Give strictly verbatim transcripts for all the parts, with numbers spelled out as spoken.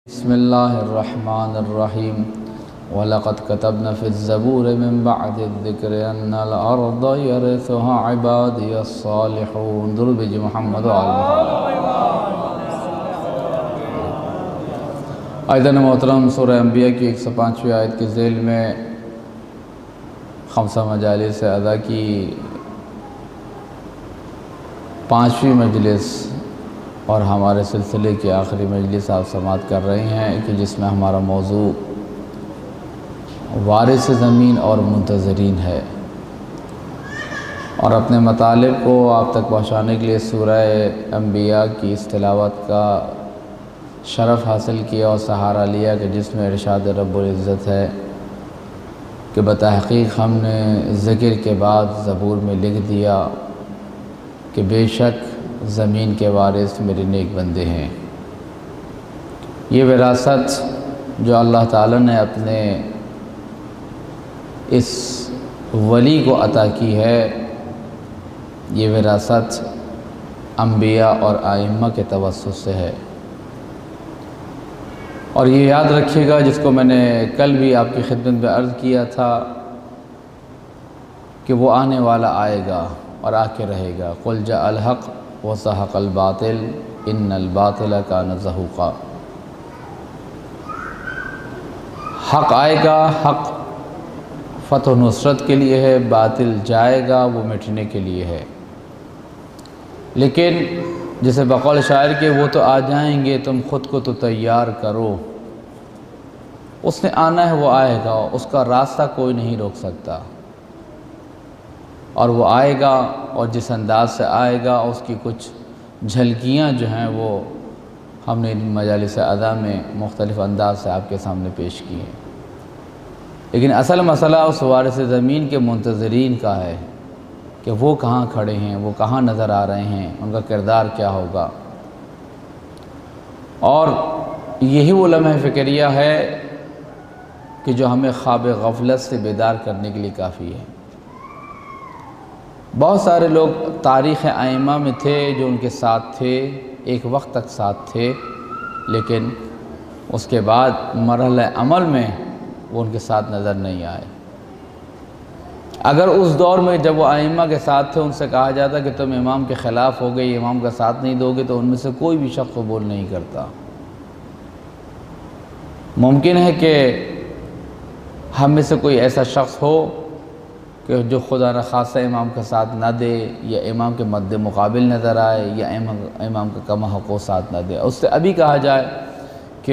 بسم اللہ الرحمن الرحیم وَلَقَدْ كَتَبْنَا فِي الزَّبُورِ مِن بَعْدِ الذِّكْرِ أَنَّ الْأَرْضَ يَرِثُهَا عِبَادِيَ الصَّالِحُونَ درود بھیجئے محمد و آل محمد۔ عزیزان محترم، سورہ انبیاء کی ایک سو پانچویں آیت کے ذیل میں خمسہ مجالس سے ادا کی پانچویں مجلس اور ہمارے سلسلے کی آخری مجلس آپ سماعت کر رہے ہیں کہ جس میں ہمارا موضوع وارث زمین اور منتظرین ہے، اور اپنے مطالب کو آپ تک پہنچانے کے لیے سورہ انبیاء کی اس تلاوت کا شرف حاصل کیا اور سہارا لیا کہ جس میں ارشاد رب العزت ہے کہ بتحقیق ہم نے ذکر کے بعد زبور میں لکھ دیا کہ بے شک زمین کے وارث میرے نیک بندے ہیں۔ یہ وراثت جو اللہ تعالیٰ نے اپنے اس ولی کو عطا کی ہے، یہ وراثت انبیاء اور ائمہ کے توسط سے ہے۔ اور یہ یاد رکھیے گا، جس کو میں نے کل بھی آپ کی خدمت میں عرض کیا تھا کہ وہ آنے والا آئے گا اور آ کے رہے گا۔ قُلْ جَاءَ الْحَقُّ وَزَهَقَ الْبَاطِلُ إِنَّ الْبَاطِلَ كَانَ زَهُوقًا۔ حق آئے گا، حق فتح و نصرت کے لیے ہے، باطل جائے گا، وہ مٹنے کے لیے ہے۔ لیکن جسے بقول شاعر کے وہ تو آ جائیں گے، تم خود کو تو تیار کرو۔ اس نے آنا ہے، وہ آئے گا، اس کا راستہ کوئی نہیں روک سکتا، اور وہ آئے گا، اور جس انداز سے آئے گا اس کی کچھ جھلکیاں جو ہیں وہ ہم نے مجالس ادا میں مختلف انداز سے آپ کے سامنے پیش کی ہیں۔ لیکن اصل مسئلہ اس وارث زمین کے منتظرین کا ہے کہ وہ کہاں کھڑے ہیں، وہ کہاں نظر آ رہے ہیں، ان کا کردار کیا ہوگا۔ اور یہی وہ لمحہ فکریہ ہے کہ جو ہمیں خواب غفلت سے بیدار کرنے کے لیے کافی ہے۔ بہت سارے لوگ تاریخ ائمہ میں تھے جو ان کے ساتھ تھے، ایک وقت تک ساتھ تھے، لیکن اس کے بعد مرحلہ عمل میں وہ ان کے ساتھ نظر نہیں آئے۔ اگر اس دور میں جب وہ ائمہ کے ساتھ تھے ان سے کہا جاتا کہ تم امام کے خلاف ہو گئے، امام کا ساتھ نہیں دو گے، تو ان میں سے کوئی بھی شخص قبول نہیں کرتا۔ ممکن ہے کہ ہم میں سے کوئی ایسا شخص ہو کہ جو خدا نخواستہ امام کا ساتھ نہ دے، یا امام کے مد مقابل نظر آئے، یا امام کا کم حق و ساتھ نہ دے۔ اس سے ابھی کہا جائے کہ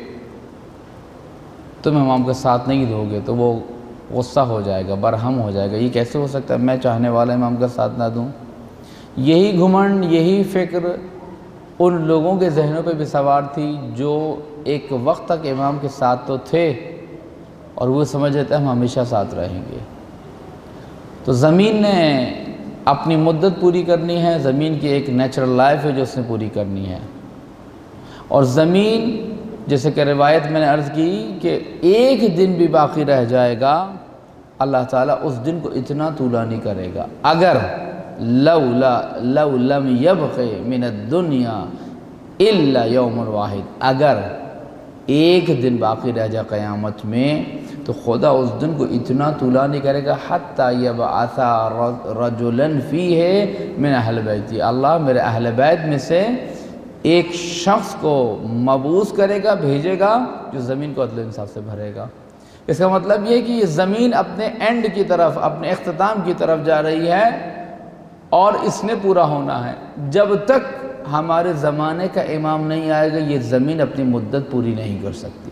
تم امام کا ساتھ نہیں دو گے تو وہ غصہ ہو جائے گا، برہم ہو جائے گا، یہ کیسے ہو سکتا ہے، میں چاہنے والا امام کا ساتھ نہ دوں۔ یہی گھمنڈ، یہی فکر ان لوگوں کے ذہنوں پہ بھی سوار تھی جو ایک وقت تک امام کے ساتھ تو تھے اور وہ سمجھ رہتے ہم ہمیشہ ساتھ رہیں گے۔ تو زمین نے اپنی مدت پوری کرنی ہے، زمین کی ایک نیچرل لائف ہے جو اس نے پوری کرنی ہے، اور زمین جیسے کہ روایت میں نے عرض کی کہ ایک دن بھی باقی رہ جائے گا، اللہ تعالیٰ اس دن کو اتنا طولانی کرے گا۔ اگر لولا لو لم یبق من الدنیا الا یوم واحد، اگر ایک دن باقی رہ جائے قیامت میں تو خدا اس دن کو اتنا طولانی کرے گا، حتی یبعث رجلا فیہ من اہل بیتی، اللہ میرے اہل بیت میں سے ایک شخص کو مبعوث کرے گا، بھیجے گا، جو زمین کو عدل و انصاف سے بھرے گا۔ اس کا مطلب یہ کہ یہ زمین اپنے اینڈ کی طرف، اپنے اختتام کی طرف جا رہی ہے، اور اس نے پورا ہونا ہے۔ جب تک ہمارے زمانے کا امام نہیں آئے گا یہ زمین اپنی مدت پوری نہیں کر سکتی۔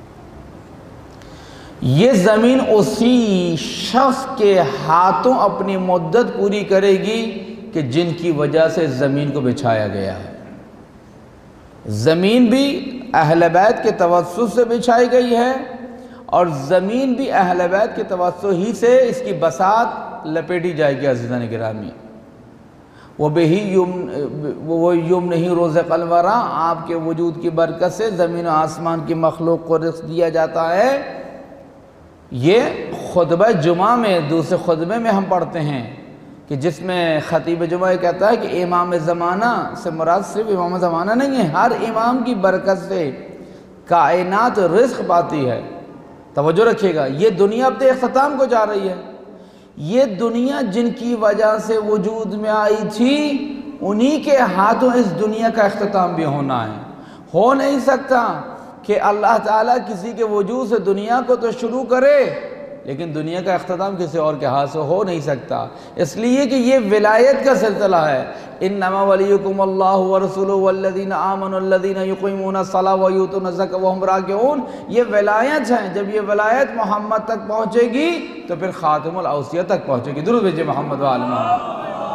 یہ زمین اسی شخص کے ہاتھوں اپنی مدت پوری کرے گی کہ جن کی وجہ سے زمین کو بچھایا گیا ہے۔ زمین بھی اہل بیت کے توسط سے بچھائی گئی ہے، اور زمین بھی اہل بیت کے توسط ہی سے اس کی بساط لپیٹی جائے گی۔ عزیزان گرامی، وہ بہی وہ یم نہیں روز قلورہ، آپ کے وجود کی برکت سے زمین و آسمان کی مخلوق کو رزق دیا جاتا ہے۔ یہ خطبہ جمعہ میں، دوسرے خطبے میں ہم پڑھتے ہیں کہ جس میں خطیب جمعہ کہتا ہے کہ امام زمانہ سے مراد صرف امام زمانہ نہیں ہے، ہر امام کی برکت سے کائنات رزق پاتی ہے۔ توجہ رکھیے گا، یہ دنیا اپنے اختتام کو جا رہی ہے۔ یہ دنیا جن کی وجہ سے وجود میں آئی تھی، انہی کے ہاتھوں اس دنیا کا اختتام بھی ہونا ہے۔ ہو نہیں سکتا کہ اللہ تعالیٰ کسی کے وجود سے دنیا کو تو شروع کرے لیکن دنیا کا اختتام کسی اور کے ہاتھ سے ہو نہیں سکتا، اس لیے کہ یہ ولایت کا سلسلہ ہے۔ انما ولیکم اللہ ورسولہ والذین آمنوا الذین یقیمون الصلاۃ ویؤتون الزکاۃ وہم راکعون، یہ ولایت ہیں۔ جب یہ ولایت محمد تک پہنچے گی تو پھر خاتم الاوصیاء تک پہنچے گی۔ درود بھیجئے محمد و آل محمد۔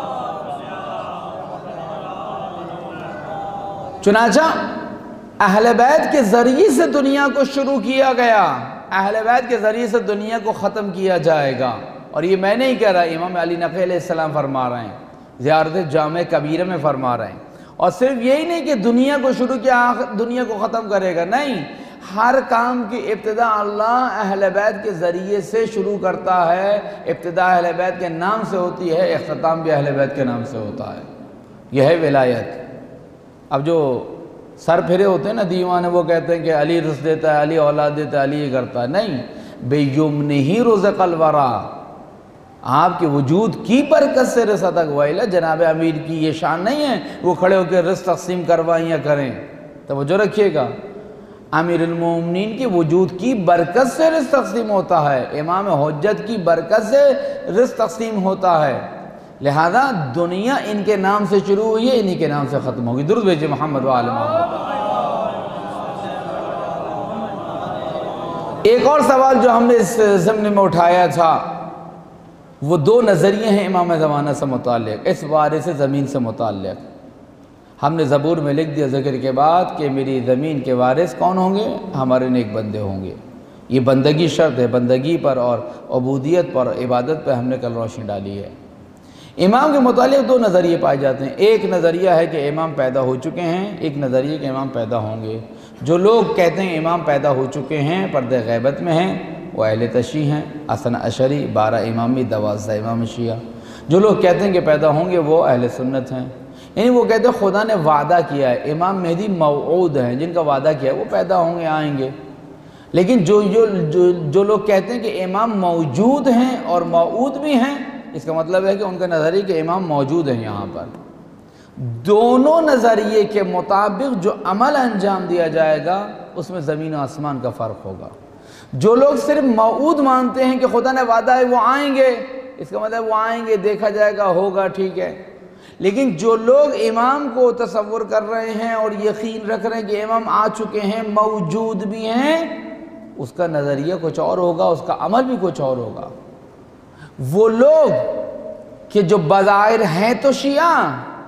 چنانچہ اہل بیت کے ذریعے سے دنیا کو شروع کیا گیا، اہل بیت کے ذریعے سے دنیا کو ختم کیا جائے گا، اور یہ میں نہیں کہہ رہا، امام علی نقی علیہ السلام فرما رہے ہیں، زیارت جامع کبیرہ میں فرما رہے ہیں۔ اور صرف یہی نہیں کہ دنیا کو شروع کیا دنیا کو ختم کرے گا، نہیں، ہر کام کی ابتدا اللہ اہل بیت کے ذریعے سے شروع کرتا ہے۔ ابتدا اہل بیت کے نام سے ہوتی ہے، اختتام بھی اہل بیت کے نام سے ہوتا ہے۔ یہ ہے ولایت۔ اب جو سر پھرے ہوتے ہیں نا دیوانے، وہ کہتے ہیں کہ علی رزق دیتا ہے، علی اولاد دیتا ہے، علی یہ کرتا ہے، نہیں، بیمنہ رزق الورا، آپ کے وجود کی برکت سے رزق تک وائلہ۔ جناب امیر کی یہ شان نہیں ہے وہ کھڑے ہو کے رزق تقسیم کروائیں یا کریں، توجہ رکھیے گا، امیر المومنین کی وجود کی برکت سے رزق تقسیم ہوتا ہے، امام حجت کی برکت سے رزق تقسیم ہوتا ہے، لہذا دنیا ان کے نام سے شروع ہوئی ہے، انہی کے نام سے ختم ہوگی۔ درود بھیجئے محمد و آل محمد۔ ایک اور سوال جو ہم نے اس ضمن میں اٹھایا تھا، وہ دو نظریے ہیں امام زمانہ سے متعلق، اس وارث زمین سے متعلق۔ ہم نے زبور میں لکھ دیا ذکر کے بعد کہ میری زمین کے وارث کون ہوں گے؟ ہمارے نیک بندے ہوں گے۔ یہ بندگی شرط ہے، بندگی پر اور عبودیت پر، عبادت پر ہم نے کل روشنی ڈالی ہے۔ امام کے متعلق دو نظریے پائے جاتے ہیں، ایک نظریہ ہے کہ امام پیدا ہو چکے ہیں، ایک نظریہ کہ امام پیدا ہوں گے۔ جو لوگ کہتے ہیں امام پیدا ہو چکے ہیں، پردہ غیبت میں ہیں، وہ اہل تشیع ہیں، اثنا عشری، بارہ امامی، دوازدہ امام شیعہ۔ جو لوگ کہتے ہیں کہ پیدا ہوں گے وہ اہل سنت ہیں، یعنی وہ کہتے ہیں خدا نے وعدہ کیا ہے، امام مہدی موعود ہیں، جن کا وعدہ کیا ہے وہ پیدا ہوں گے، آئیں گے۔ لیکن جو جو جو, جو لوگ کہتے ہیں کہ امام موجود ہیں اور موعود بھی ہیں، اس کا مطلب ہے کہ ان کا نظریہ کہ امام موجود ہیں یہاں پر۔ دونوں نظریے کے مطابق جو عمل انجام دیا جائے گا اس میں زمین و آسمان کا فرق ہوگا۔ جو لوگ صرف موعود مانتے ہیں کہ خدا نے وعدہ ہے وہ آئیں گے، اس کا مطلب وہ آئیں گے، دیکھا جائے گا، ہوگا، ٹھیک ہے۔ لیکن جو لوگ امام کو تصور کر رہے ہیں اور یقین رکھ رہے ہیں کہ امام آ چکے ہیں، موجود بھی ہیں، اس کا نظریہ کچھ اور ہوگا، اس کا عمل بھی کچھ اور ہوگا۔ وہ لوگ کہ جو بظاہر ہیں تو شیعہ،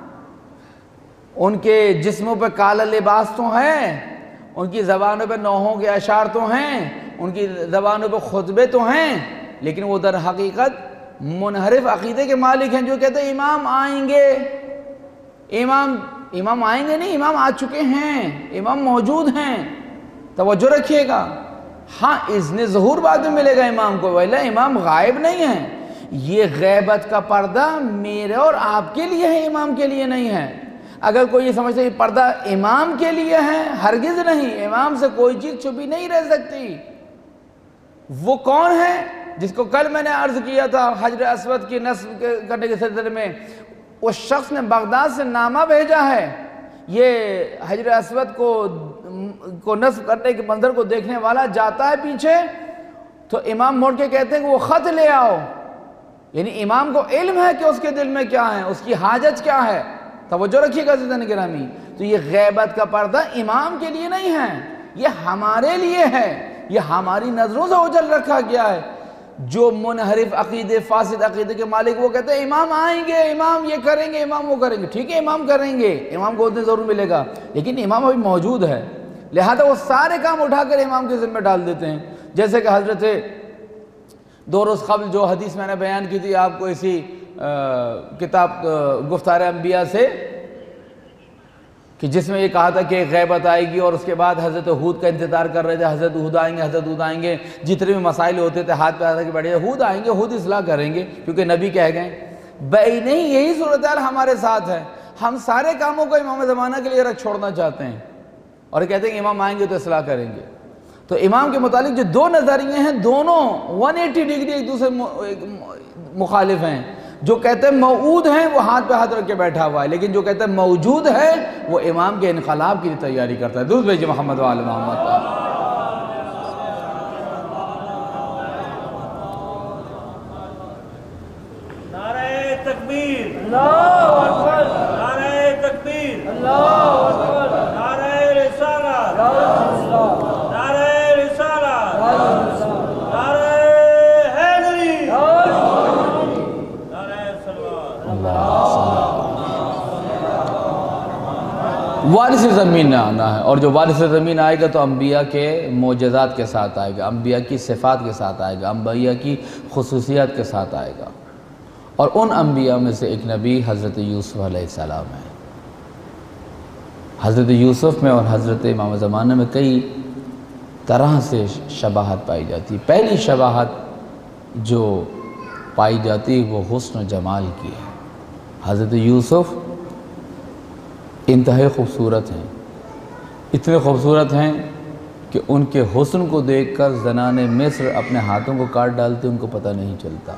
ان کے جسموں پہ کالا لباس تو ہیں، ان کی زبانوں پہ نوحوں کے اشعار تو ہیں، ان کی زبانوں پہ خطبے تو ہیں، لیکن وہ در حقیقت منحرف عقیدے کے مالک ہیں، جو کہتے ہیں امام آئیں گے، امام امام آئیں گے نہیں، امام آ چکے ہیں، امام موجود ہیں۔ توجہ رکھیے گا، ہاں اذن ظہور بعد میں ملے گا امام کو، ویلہ امام غائب نہیں ہیں۔ یہ غیبت کا پردہ میرے اور آپ کے لیے ہے، امام کے لیے نہیں ہے۔ اگر کوئی یہ سمجھتا ہے کہ پردہ امام کے لیے ہے، ہرگز نہیں، امام سے کوئی چیز چھپی نہیں رہ سکتی۔ وہ کون ہے جس کو کل میں نے عرض کیا تھا حجر اسود کی نصب کرنے کے سلسلے میں؟ اس شخص نے بغداد سے نامہ بھیجا ہے، یہ حجر اسود کو کو نصب کرنے کے منظر کو دیکھنے والا جاتا ہے پیچھے، تو امام موڑ کے کہتے ہیں کہ وہ خط لے آؤ، یعنی امام کو علم ہے کہ اس کے دل میں کیا ہے، اس کی حاجت کیا ہے۔ توجہ رکھیے گا عزیزان گرامی، تو یہ غیبت کا پردہ امام کے لیے نہیں ہے، یہ ہمارے لیے ہے، یہ ہماری نظروں سے اوجھل رکھا گیا ہے۔ جو منحرف عقیدے، فاسد عقیدے کے مالک، وہ کہتے ہیں امام آئیں گے، امام یہ کریں گے، امام وہ کریں گے، ٹھیک ہے امام کریں گے، امام کو اتنے ضرور ملے گا، لیکن امام ابھی موجود ہے، لہذا وہ سارے کام اٹھا کر امام کے ذمہ ڈال دیتے ہیں۔ جیسے کہ حضرت دو روز قبل جو حدیث میں نے بیان کی تھی آپ کو اسی کتاب گفتار انبیاء سے، کہ جس میں یہ کہا تھا کہ غیبت آئے گی، اور اس کے بعد حضرت ہود کا انتظار کر رہے تھے، حضرت ہود آئیں گے، حضرت ہود آئیں گے، جتنے بھی مسائل ہوتے تھے ہاتھ پہ آتا کہ بڑھے ہود آئیں گے، ہود اصلاح کریں گے کیونکہ نبی کہہ گئے۔ بھائی نہیں، یہی صورتحال ہمارے ساتھ ہے، ہم سارے کاموں کو امام زمانہ کے لیے رکھ چھوڑنا چاہتے ہیں، اور کہتے ہیں کہ امام آئیں گے تو اصلاح کریں گے. تو امام کے متعلق جو دو نظریے ہیں دونوں ون ایٹی ڈگری ایک دوسرے مخالف ہیں. جو کہتے ہیں موعود ہیں وہ ہاتھ پہ ہاتھ رکھ کے بیٹھا ہوا ہے، لیکن جو کہتے ہیں موجود ہے وہ امام کے انقلاب کی تیاری کرتا ہے. درود بھیجئے محمد و آل محمد پر. نعرہ تکبیر، اللہ اکبر، نعرہ تکبیر، اللہ اکبر، نعرہ رسالت، نعرہ رسالت، نعرہ حیدری، نعرہ صلوات. وارث زمین آنا ہے، اور جو وارث زمین آئے گا تو انبیاء کے معجزات کے ساتھ آئے گا، انبیاء کی صفات کے ساتھ آئے گا، انبیاء کی خصوصیات کے ساتھ آئے گا. اور ان انبیاء میں سے ایک نبی حضرت یوسف علیہ السلام ہے. حضرت یوسف میں اور حضرت امام زمانہ میں کئی طرح سے شباہت پائی جاتی ہے. پہلی شباہت جو پائی جاتی ہے وہ حسن و جمال کی ہے. حضرت یوسف انتہائی خوبصورت ہیں، اتنے خوبصورت ہیں کہ ان کے حسن کو دیکھ کر زنان مصر اپنے ہاتھوں کو کاٹ ڈالتے ان کو پتہ نہیں چلتا.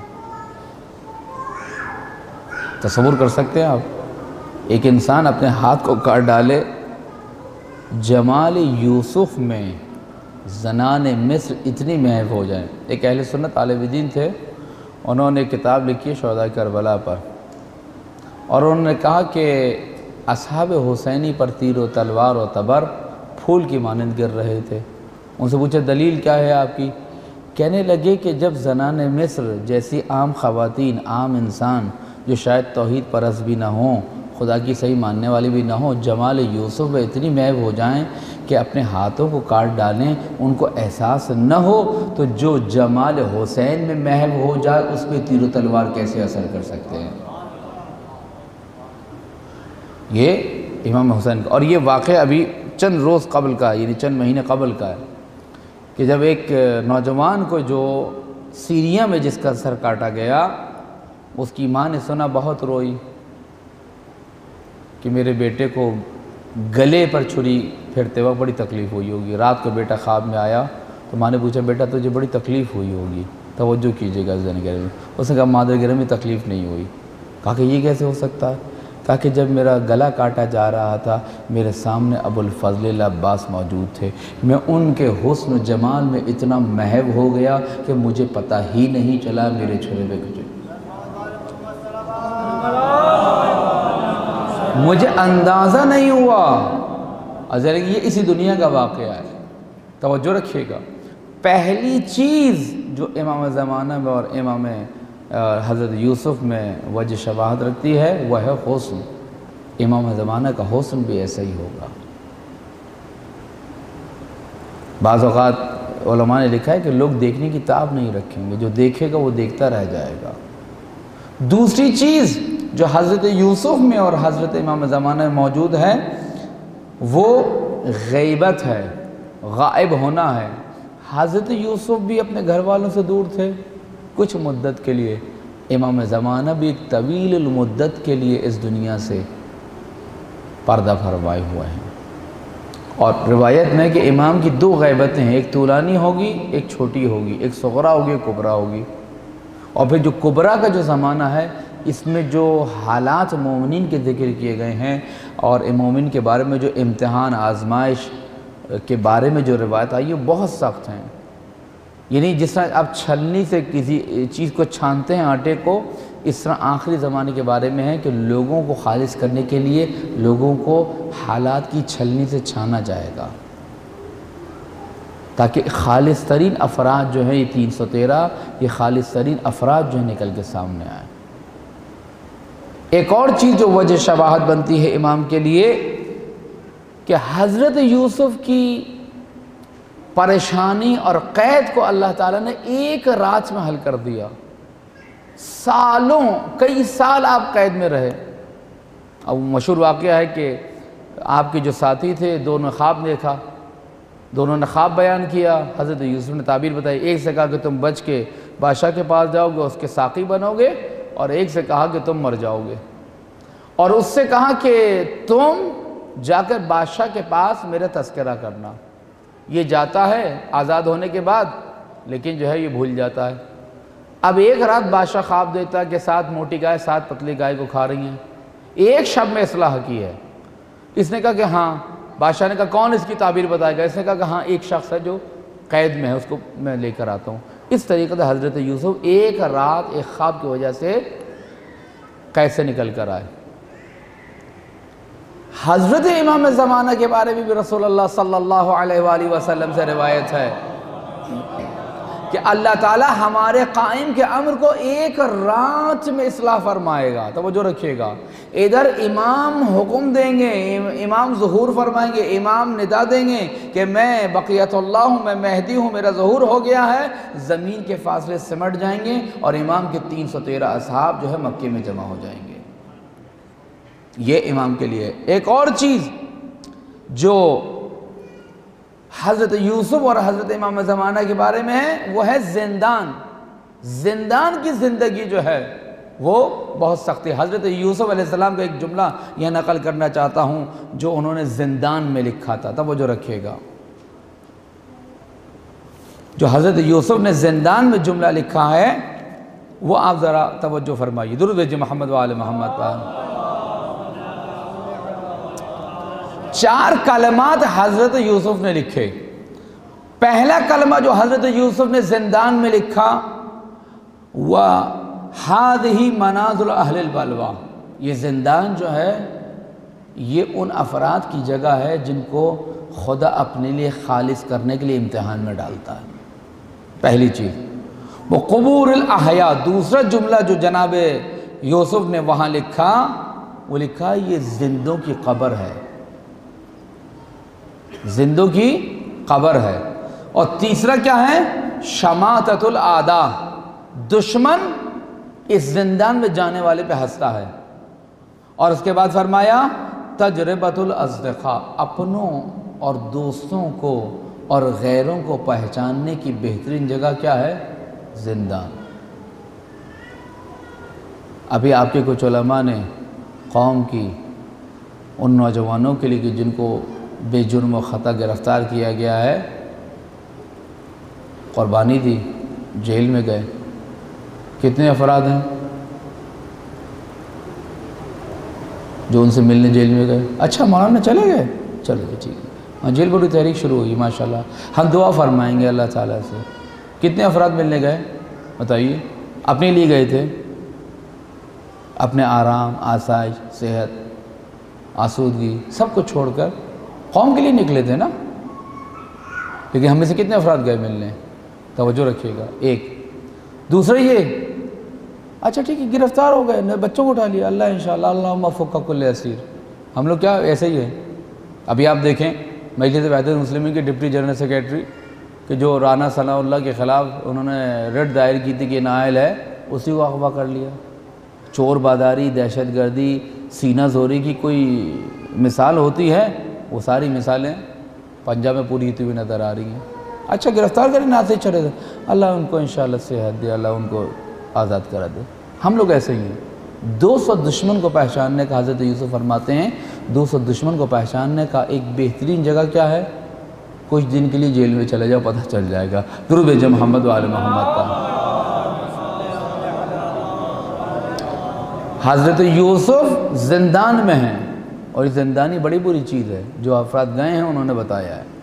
تصور کر سکتے ہیں آپ ایک انسان اپنے ہاتھ کو کاٹ ڈالے. جمال یوسف میں زنان مصر اتنی محو ہو جائیں. ایک اہل سنت عالم دین تھے، انہوں نے کتاب لکھی ہے شہداء کربلا پر، اور انہوں نے کہا کہ اصحاب حسینی پر تیر و تلوار و تبر پھول کی مانند گر رہے تھے. ان سے پوچھا دلیل کیا ہے آپ کی؟ کہنے لگے کہ جب زنان مصر جیسی عام خواتین، عام انسان جو شاید توحید پرست بھی نہ ہوں، خدا کی صحیح ماننے والی بھی نہ ہوں، جمال یوسف میں اتنی محو ہو جائیں کہ اپنے ہاتھوں کو کاٹ ڈالیں ان کو احساس نہ ہو، تو جو جمال حسین میں محو ہو جائے اس پہ تیر و تلوار کیسے اثر کر سکتے ہیں؟ یہ امام حسین کا، اور یہ واقعہ ابھی چند روز قبل کا ہے، یعنی چند مہینے قبل کا ہے، کہ جب ایک نوجوان کو جو سیریا میں جس کا سر کاٹا گیا، اس کی ماں نے سنا، بہت روئی کہ میرے بیٹے کو گلے پر چھری پھرتے وقت بڑی تکلیف ہوئی ہوگی. رات کو بیٹا خواب میں آیا تو ماں نے پوچھا بیٹا تجھے بڑی تکلیف ہوئی ہوگی، توجہ کیجیے گا زین گرمی. اس نے کہا مادر گرامی تکلیف نہیں ہوئی. کہا کہ یہ کیسے ہو سکتا ہے؟ کہا کہ جب میرا گلا کاٹا جا رہا تھا میرے سامنے ابو الفضل عباس موجود تھے، میں ان کے حسن و جمال میں اتنا محو ہو گیا کہ مجھے پتہ ہی نہیں چلا میرے چھرے پہ کچھ، مجھے اندازہ نہیں ہوا. اگر یہ اسی دنیا کا واقعہ ہے، توجہ رکھیے گا. پہلی چیز جو امام زمانہ میں اور امام حضرت یوسف میں وجہ شباہت رکھتی ہے وہ ہے حسن. امام زمانہ کا حسن بھی ایسا ہی ہوگا. بعض اوقات علماء نے لکھا ہے کہ لوگ دیکھنے کی تاب نہیں رکھیں گے، جو دیکھے گا وہ دیکھتا رہ جائے گا. دوسری چیز جو حضرت یوسف میں اور حضرت امام زمانہ میں موجود ہے وہ غیبت ہے، غائب ہونا ہے. حضرت یوسف بھی اپنے گھر والوں سے دور تھے کچھ مدت کے لیے، امام زمانہ بھی ایک طویل المدت کے لیے اس دنیا سے پردہ فرمائے ہوئے ہیں. اور روایت میں کہ امام کی دو غیبتیں ہیں، ایک طولانی ہوگی ایک چھوٹی ہوگی، ایک صغرا ہوگی ایک کبرا ہوگی. اور پھر جو کبرا کا جو زمانہ ہے اس میں جو حالات مومنین کے ذکر کیے گئے ہیں اور مومن کے بارے میں جو امتحان آزمائش کے بارے میں جو روایت آئی ہے بہت سخت ہیں. یعنی جس طرح آپ چھلنی سے کسی چیز کو چھانتے ہیں آٹے کو، اس طرح آخری زمانے کے بارے میں ہے کہ لوگوں کو خالص کرنے کے لیے لوگوں کو حالات کی چھلنی سے چھانا جائے گا تاکہ خالص ترین افراد جو ہیں یہ تین سو تیرہ یہ خالص ترین افراد جو ہیں نکل کے سامنے آئیں. ایک اور چیز جو وجہ شباہت بنتی ہے امام کے لیے کہ حضرت یوسف کی پریشانی اور قید کو اللہ تعالیٰ نے ایک رات میں حل کر دیا. سالوں کئی سال آپ قید میں رہے. اب مشہور واقعہ ہے کہ آپ کے جو ساتھی تھے دونوں خواب دیکھا، دونوں نے خواب بیان کیا. حضرت یوسف نے تعبیر بتائی، ایک سے کہا کہ تم بچ کے بادشاہ کے پاس جاؤ گے اس کے ساقی بنو گے، اور ایک سے کہا کہ تم مر جاؤ گے، اور اس سے کہا کہ تم جا کر بادشاہ کے پاس میرا تذکرہ کرنا۔ یہ جاتا ہے آزاد ہونے کے بعد، لیکن جو ہے یہ بھول جاتا ہے۔ اب ایک رات بادشاہ خواب دیتا ہے کہ سات موٹی گائے سات پتلی گائے کو کھا رہی ہیں، ایک شب میں اصلاح کی ہے۔ اس نے کہا کہ ہاں، بادشاہ نے کہا کون اس کی تعبیر بتائے گا؟ اس نے کہا کہ ہاں ایک شخص ہے جو قید میں ہے، اس کو میں لے کر آتا ہوں۔ اس طریقے سے حضرت یوسف ایک رات ایک خواب کی وجہ سے قید سے نکل کر آئے۔ حضرت امام زمانہ کے بارے میں بھی رسول اللہ صلی اللہ علیہ وآلہ وسلم سے روایت ہے کہ اللہ تعالی ہمارے قائم کے امر کو ایک رات میں اصلاح فرمائے گا۔ توجہ رکھیے گا، ادھر امام حکم دیں گے، امام ظہور فرمائیں گے، امام ندا دیں گے کہ میں بقیت اللہ ہوں، میں مہدی ہوں، میرا ظہور ہو گیا ہے، زمین کے فاصلے سمٹ جائیں گے اور امام کے تین سو تیرہ اصحاب جو ہے مکے میں جمع ہو جائیں گے۔ یہ امام کے لیے۔ ایک اور چیز جو حضرت یوسف اور حضرت امام زمانہ کے بارے میں ہے وہ ہے زندان۔ زندان کی زندگی جو ہے وہ بہت سخت ہے۔ حضرت یوسف علیہ السلام کا ایک جملہ یہ نقل کرنا چاہتا ہوں جو انہوں نے زندان میں لکھا تھا، توجہ رکھیے گا۔ جو حضرت یوسف نے زندان میں جملہ لکھا ہے وہ آپ ذرا توجہ فرمائیے۔ درود بھیجئے محمد و آل محمد پر۔ چار کلمات حضرت یوسف نے لکھے۔ پہلا کلمہ جو حضرت یوسف نے زندان میں لکھا وَهَذِهِ مَنَازِلُ أَهْلِ الْبَلْوَى، یہ زندان جو ہے یہ ان افراد کی جگہ ہے جن کو خدا اپنے لیے خالص کرنے کے لیے امتحان میں ڈالتا ہے۔ پہلی چیز وہ قبور الاحیاء۔ دوسرا جملہ جو جناب یوسف نے وہاں لکھا وہ لکھا یہ زندوں کی قبر ہے، زندوں کی قبر ہے۔ اور تیسرا کیا ہے؟ شماتۃ الاعداء، دشمن اس زندان میں جانے والے پہ ہنستا ہے۔ اور اس کے بعد فرمایا تجربۃ الاصدقاء، اپنوں اور دوستوں کو اور غیروں کو پہچاننے کی بہترین جگہ کیا ہے؟ زندان۔ ابھی آپ کے کچھ علماء نے قوم کی ان نوجوانوں کے لیے کہ جن کو بے جرم و خطا گرفتار کیا گیا ہے قربانی دی، جیل میں گئے۔ کتنے افراد ہیں جو ان سے ملنے جیل میں گئے؟ اچھا مولانا چلے گئے، چلو جی ٹھیک ہے، ہاں جیل بڑی تحریک شروع ہوئی ماشاءاللہ۔ ہم دعا فرمائیں گے اللہ تعالیٰ سے۔ کتنے افراد ملنے گئے بتائیے؟ اپنے لیے گئے تھے، اپنے آرام، آسائش، صحت، آسودگی سب کو چھوڑ کر قوم کے لیے نکلے تھے نا۔ لیکن ہم میں سے کتنے افراد گئے ملنے؟ توجہ رکھیے گا۔ ایک دوسرا یہ اچھا ٹھیک ہے گرفتار ہو گئے، بچوں کو اٹھا لیا، اللہ انشاءاللہ اللہم فک کل اسیر۔ ہم لوگ کیا ایسے ہی ہیں۔ ابھی آپ دیکھیں مجلس وحدت المسلمین کے ڈپٹی جنرل سیکریٹری کہ جو رانا ثناء اللہ کے خلاف انہوں نے ریٹ دائر کی تھی کہ نائل ہے، اسی کو اغوا کر لیا۔ چور بازاری، دہشت گردی، سینہ زوری کی کوئی مثال ہوتی ہے وہ ساری مثالیں پنجاب میں پوری ہوتی ہوئی نظر آ رہی ہیں۔ اچھا گرفتار کریں نہ سے چڑھے تھے، اللہ ان کو انشاءاللہ صحت دے، اللہ ان کو آزاد کرا دے۔ ہم لوگ ایسے ہی ہیں۔ دو سو دشمن کو پہچاننے کا حضرت یوسف فرماتے ہیں دو سو دشمن کو پہچاننے کا ایک بہترین جگہ کیا ہے؟ کچھ دن کے لیے جیل میں چلے جاؤ، پتہ چل جائے گا۔ درود بھیجئے محمد و آل محمد کا۔ حضرت یوسف زندان میں ہیں اور یہ زندانی بڑی بری چیز ہے، جو افراد گئے ہیں انہوں نے بتایا ہے۔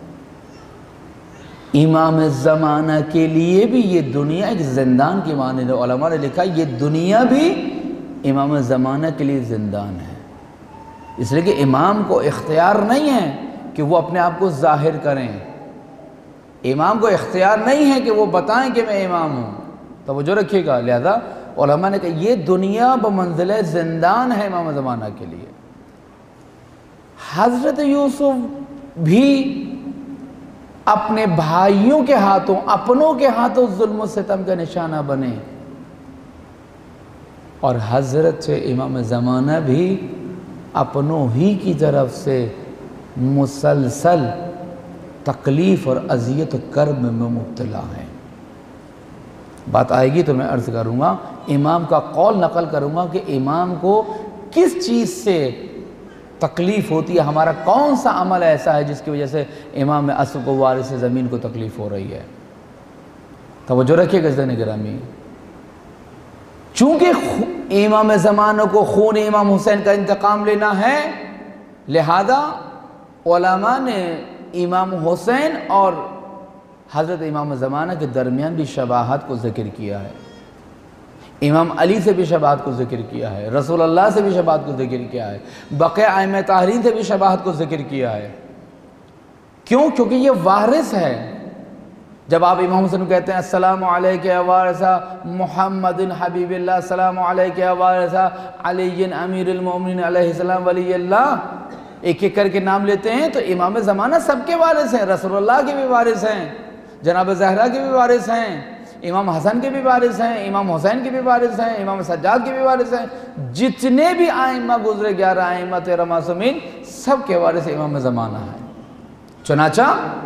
امام زمانہ کے لیے بھی یہ دنیا ایک زندان کی مانند ہے۔ علماء نے لکھا یہ دنیا بھی امام زمانہ کے لیے زندان ہے، اس لیے کہ امام کو اختیار نہیں ہے کہ وہ اپنے آپ کو ظاہر کریں، امام کو اختیار نہیں ہے کہ وہ بتائیں کہ میں امام ہوں۔ توجہ رکھیے گا۔ لہذا علماء نے کہا یہ دنیا بمنزلہ زندان ہے امام زمانہ کے لیے۔ حضرت یوسف بھی اپنے بھائیوں کے ہاتھوں، اپنوں کے ہاتھوں ظلم و ستم کا نشانہ بنے، اور حضرت امام زمانہ بھی اپنوں ہی کی طرف سے مسلسل تکلیف اور اذیت و کرب میں مبتلا ہیں۔ بات آئے گی تو میں عرض کروں گا، امام کا قول نقل کروں گا کہ امام کو کس چیز سے تکلیف ہوتی ہے، ہمارا کون سا عمل ایسا ہے جس کی وجہ سے امام عصر کو وارث زمین کو تکلیف ہو رہی ہے؟ توجہ رکھیے گا عزیزان گرامی، چونکہ امام زمانہ کو خون امام حسین کا انتقام لینا ہے، لہذا علماء نے امام حسین اور حضرت امام زمانہ کے درمیان بھی شباہت کو ذکر کیا ہے، امام علی سے بھی شباہت کو ذکر کیا ہے، رسول اللہ سے بھی شباہت کو ذکر کیا ہے، بقیہ ائمہ طاہرین سے بھی شباہت کو ذکر کیا ہے۔ کیوں؟ کیونکہ یہ وارث ہے۔ جب آپ امام حسین کو کہتے ہیں السلام علیکہ یا وارثہ محمد حبیب اللہ، السلام علیکہ یا وارثہ علی امیر المومنین علیہ السلام ولی اللہ، ایک ایک کر کے نام لیتے ہیں، تو امام زمانہ سب کے وارث ہیں، رسول اللہ کے بھی وارث ہیں، جناب زہرا کے بھی وارث ہیں، امام حسن کے بھی وارث ہیں، امام حسین کے بھی وارث ہیں، امام سجاد کے بھی وارث ہیں، جتنے بھی آئمہ گزرے گیارہ آئمہ تیرہ معصومین، سب کے وارث امام زمانہ ہیں۔ چنانچہ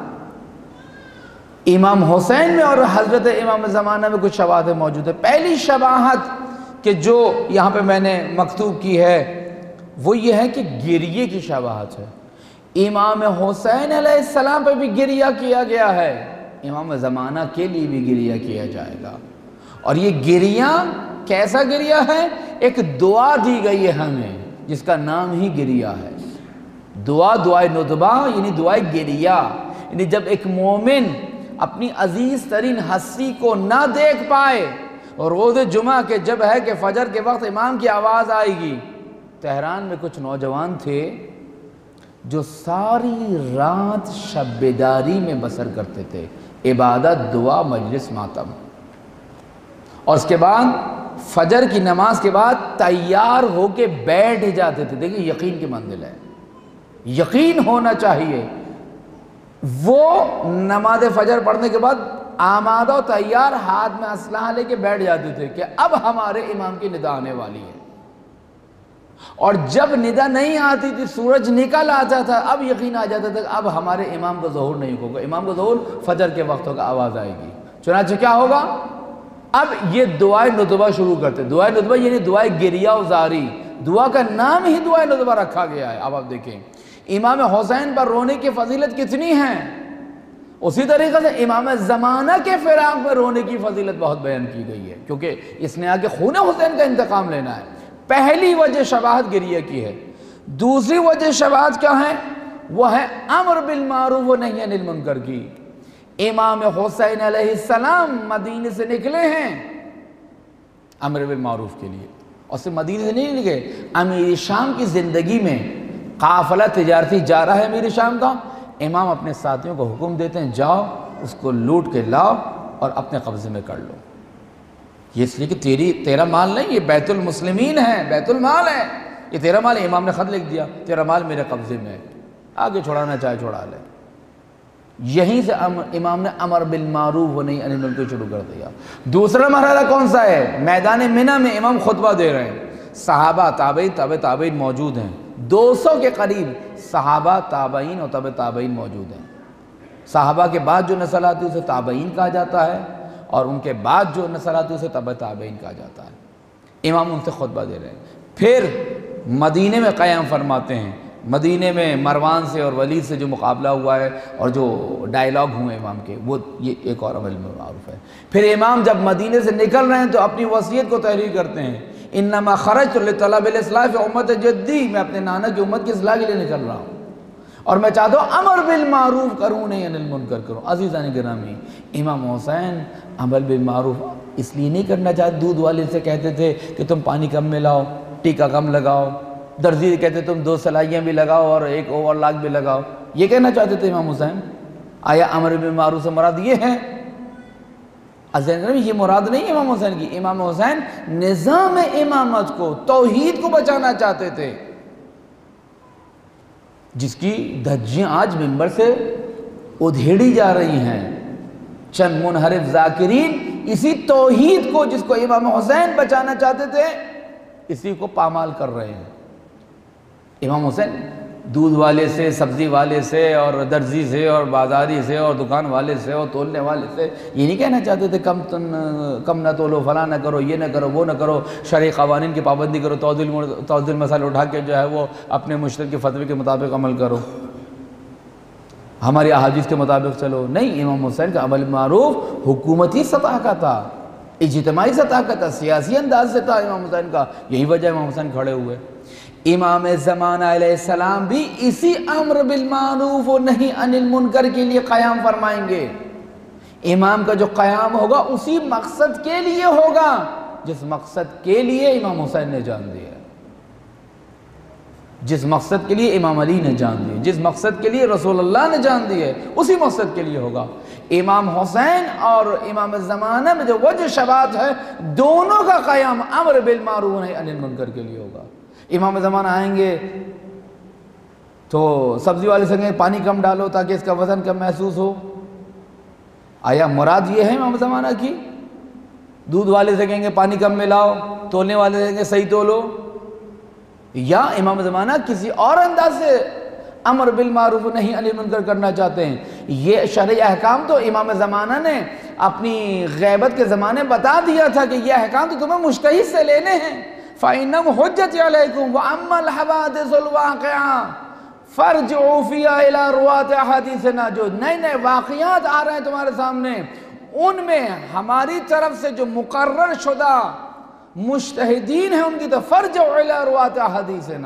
امام حسین میں اور حضرت امام زمانہ میں کچھ شواہد موجود ہے۔ پہلی شباہت کہ جو یہاں پہ میں نے مکتوب کی ہے وہ یہ ہے کہ گریے کی شباہت ہے۔ امام حسین علیہ السلام پہ بھی گریہ کیا گیا ہے، امام زمانہ کے لیے بھی گریہ کیا جائے گا، اور یہ گریہ کیسا گریہ ہے؟ ایک دعا دی گئی ہے ہمیں جس کا نام ہی گریہ ہے۔ دعا دعائے ندبہ یعنی دعائے گریہ، یعنی جب ایک مومن اپنی عزیز ترین ہستی کو نہ دیکھ پائے، اور روز جمعہ کے جب ہے کہ فجر کے وقت امام کی آواز آئے گی، تہران میں کچھ نوجوان تھے جو ساری رات شب بیداری میں بسر کرتے تھے، عبادت، دعا، مجلس، ماتم، اور اس کے بعد فجر کی نماز کے بعد تیار ہو کے بیٹھ جاتے تھے۔ دیکھیں یقین کی منزل ہے، یقین ہونا چاہیے۔ وہ نماز فجر پڑھنے کے بعد آمادہ و تیار ہاتھ میں اسلحہ لے کے بیٹھ جاتے تھے کہ اب ہمارے امام کی ندا آنے والی ہے، اور جب ندا نہیں آتی تھی، سورج نکل آتا تھا، اب یقین آ جاتا تھا کہ اب ہمارے امام کو ظہور نہیں ہوگا، امام کو ظہور فجر کے وقت ہوگا، آواز آئے گی۔ چنانچہ کیا ہوگا؟ اب یہ دعائے ندبہ شروع کرتے، دعائے ندبہ یعنی دعائے گریہ و زاری، دعا کا نام ہی دعائے ندبہ رکھا گیا ہے۔ اب آپ دیکھیں امام حسین پر رونے کی فضیلت کتنی ہے، اسی طریقے سے امام زمانہ کے فراق میں رونے کی فضیلت بہت بیان کی گئی ہے، کیونکہ اس نے آگے خون حسین کا انتقام لینا ہے۔ پہلی وجہ شباہت گریہ کی ہے۔ دوسری وجہ شباہت کیا ہے؟ وہ ہے امر بالمعروف و نہی عن المنکر کی۔ امام حسین علیہ السلام مدینے سے نکلے ہیں امر بالمعروف کے لیے، اور صرف مدینے سے نہیں نکلے، امیر شام کی زندگی میں قافلہ تجارتی جا رہا ہے امیر شام کا، امام اپنے ساتھیوں کو حکم دیتے ہیں جاؤ اس کو لوٹ کے لاؤ اور اپنے قبضے میں کر لو، یہ اس لیے کہ تیری تیرا مال نہیں، یہ بیت المسلمین ہے، بیت المال ہے، یہ تیرا مال ہے۔ امام نے خط لکھ دیا تیرا مال میرے قبضے میں ہے، آگے چھوڑانا چاہے چھوڑا لے۔ یہیں سے امام نے امر بالمعروف و نہی عن المنکر شروع کر دیا۔ دوسرا مرحلہ کون سا ہے؟ میدان منی میں امام خطبہ دے رہے ہیں، صحابہ، تابعین، تابع تابعین موجود ہیں، دو سو کے قریب صحابہ، تابعین اور تابع تابعین موجود ہیں۔ صحابہ کے بعد جو نسل آتی ہے اسے تابعین کہا جاتا ہے، اور ان کے بعد جو نسل آتی ہے اسے تابع تابعین کہا جاتا ہے۔ امام ان سے خطبہ دے رہے ہیں، پھر مدینے میں قیام فرماتے ہیں۔ مدینے میں مروان سے اور ولید سے جو مقابلہ ہوا ہے اور جو ڈائیلاگ ہوئے امام کے، وہ یہ ایک اور عمل میں معروف ہے۔ پھر امام جب مدینے سے نکل رہے ہیں تو اپنی وصیت کو تحریر کرتے ہیں، انما خرجت لطلب الاصلاح فی امت جدی، میں اپنے نانا کی امت کی اصلاح کے لیے نکل رہا ہوں، اور میں چاہتا ہوں امر بالمعروف کروں نہی عن المنکر کروں۔ عزیزان گرامی، امام حسین عمل بالمعروف اس لیے نہیں کرنا چاہتے، دودھ والے سے کہتے تھے کہ تم پانی کم ملاؤ، ٹیکا کم لگاؤ، درزی کہتے تم دو سلائیاں بھی لگاؤ اور ایک اوور لاک بھی لگاؤ، یہ کہنا چاہتے تھے امام حسین؟ آیا امر بالمعروف سے مراد یہ ہے؟ یہ مراد نہیں امام حسین کی۔ امام حسین نظام امامت کو، توحید کو بچانا چاہتے تھے، جس کی دھجیاں آج منبر سے ادھیڑی جا رہی ہیں۔ چند منحرف ذاکرین اسی توحید کو جس کو امام حسین بچانا چاہتے تھے، اسی کو پامال کر رہے ہیں۔ امام حسین دودھ والے سے، سبزی والے سے، اور درزی سے، اور بازاری سے، اور دکان والے سے، اور تولنے والے سے یہ نہیں کہنا چاہتے تھے کم تن کم نہ تولو، فلاں نہ کرو، یہ نہ کرو، وہ نہ کرو، شرعی قوانین کی پابندی کرو، توزیع مسائل اٹھا کے جو ہے وہ اپنے مشترک کے فتوے کے مطابق عمل کرو، ہماری احادیث کے مطابق چلو. نہیں، امام حسین کا عمل معروف حکومتی سطح کا تھا، اجتماعی سطح کا تھا، سیاسی انداز سے تھا امام حسین کا. یہی وجہ امام حسین کھڑے ہوئے. امام زمانہ علیہ السلام بھی اسی امر بالمعروف و نہی عن المنکر کے لیے قیام فرمائیں گے. امام کا جو قیام ہوگا اسی مقصد کے لیے ہوگا جس مقصد کے لیے امام حسین نے جان دیا، جس مقصد کے لیے امام علی نے جان دی، جس مقصد کے لیے رسول اللہ نے جان دی ہے، اسی مقصد کے لیے ہوگا. امام حسین اور امام زمانہ میں جو وجہ شبات ہے، دونوں کا قیام امر بالمعروف نہی عن المنکر کے لیے ہوگا. امام زمانہ آئیں گے تو سبزی والے سے کہیں گے پانی کم ڈالو تاکہ اس کا وزن کم محسوس ہو. آیا مراد یہ ہے امام زمانہ کی؟ دودھ والے سے کہیں گے پانی کم ملاؤ، تولنے والے سے کہیں گے صحیح تولو؟ یا امام زمانہ کسی اور انداز سے امر بالمعروف نہی عن المنکر کرنا چاہتے ہیں؟ یہ شرعی احکام تو امام زمانہ نے اپنی غیبت کے زمانے بتا دیا تھا کہ یہ احکام تو تمہیں مجتہد سے لینے ہیں. فَإِنَّمْ حُجَّتِ عَلَيْكُمْ وَأَمَّا الْحَوَادِثُ الْوَاقِعَةُ فَارْجِعُوا فِيهَا إِلَىٰ رُوَاةِ أَحَادِيثِنَا. جو نئے نئے واقعات آ رہے ہیں تمہارے سامنے، ان میں ہماری طرف سے جو مقرر شدہ مجتہدین ہیں ان کی تو فَارْجِعُوا إِلَىٰ رُوَاةِ أَحَادِيثِنَا،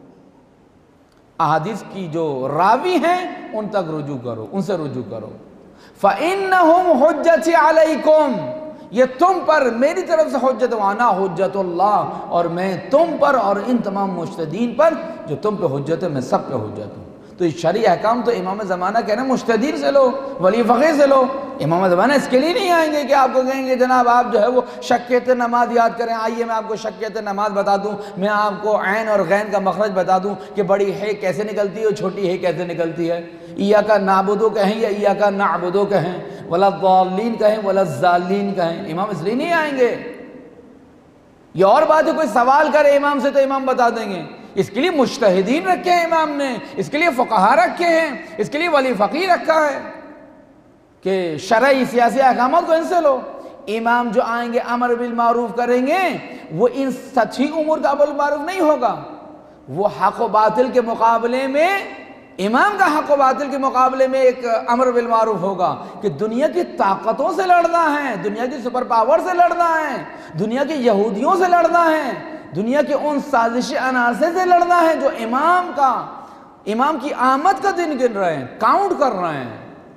احادیث کی جو راوی ہیں ان تک رجوع کرو، ان سے رجوع کرو. فَإِنَّهُمْ حُجَّتِ عَلَيْكُمْ، یہ تم پر میری طرف سے حجت، وانا حجت اللہ، اور میں تم پر اور ان تمام مجتہدین پر جو تم پہ حجت ہے میں سب پہ حجت ہوں. تو یہ شرعی احکام تو امام زمانہ کہہ رہے ہیں مجتہدین سے لو، ولی فقیہ سے لو. امام زمانہ اس کے لیے نہیں آئیں گے کہ آپ کو کہیں گے جناب آپ جو ہے وہ شکیت نماز یاد کریں. آئیے میں آپ کو شکیت نماز بتا دوں، میں آپ کو عین اور غین کا مخرج بتا دوں کہ بڑی ہے کیسے نکلتی ہے اور چھوٹی ہے کیسے نکلتی ہے. ایاک نعبدو کہیں یا ایاک نعبدو کہیں، ولا الضالین کہیں ولا الضالین کہیں. امام اس لیے نہیں آئیں گے. یہ اور بات ہے کوئی سوال کرے امام سے تو امام بتا دیں گے. اس کے لیے مجتہدین رکھے ہیں امام نے، اس کے لیے فقہا رکھے ہیں، اس کے لیے ولی فقیہ رکھا ہے کہ شرعی سیاسی احکامات کو ان سے لو. امام جو آئیں گے امر بالمعروف کریں گے، وہ ان سچی امور کا امر بالمعروف نہیں ہوگا. وہ حق و باطل کے مقابلے میں، امام کا حق و باطل کے مقابلے میں ایک امر بالمعروف ہوگا کہ دنیا کی طاقتوں سے لڑنا ہے، دنیا کی سپر پاور سے لڑنا ہے، دنیا کے یہودیوں سے لڑنا ہے، دنیا کے ان سازشی عناصر سے لڑنا ہے جو امام کا امام کی آمد کا دن گن رہے ہیں، کاؤنٹ کر رہے ہیں.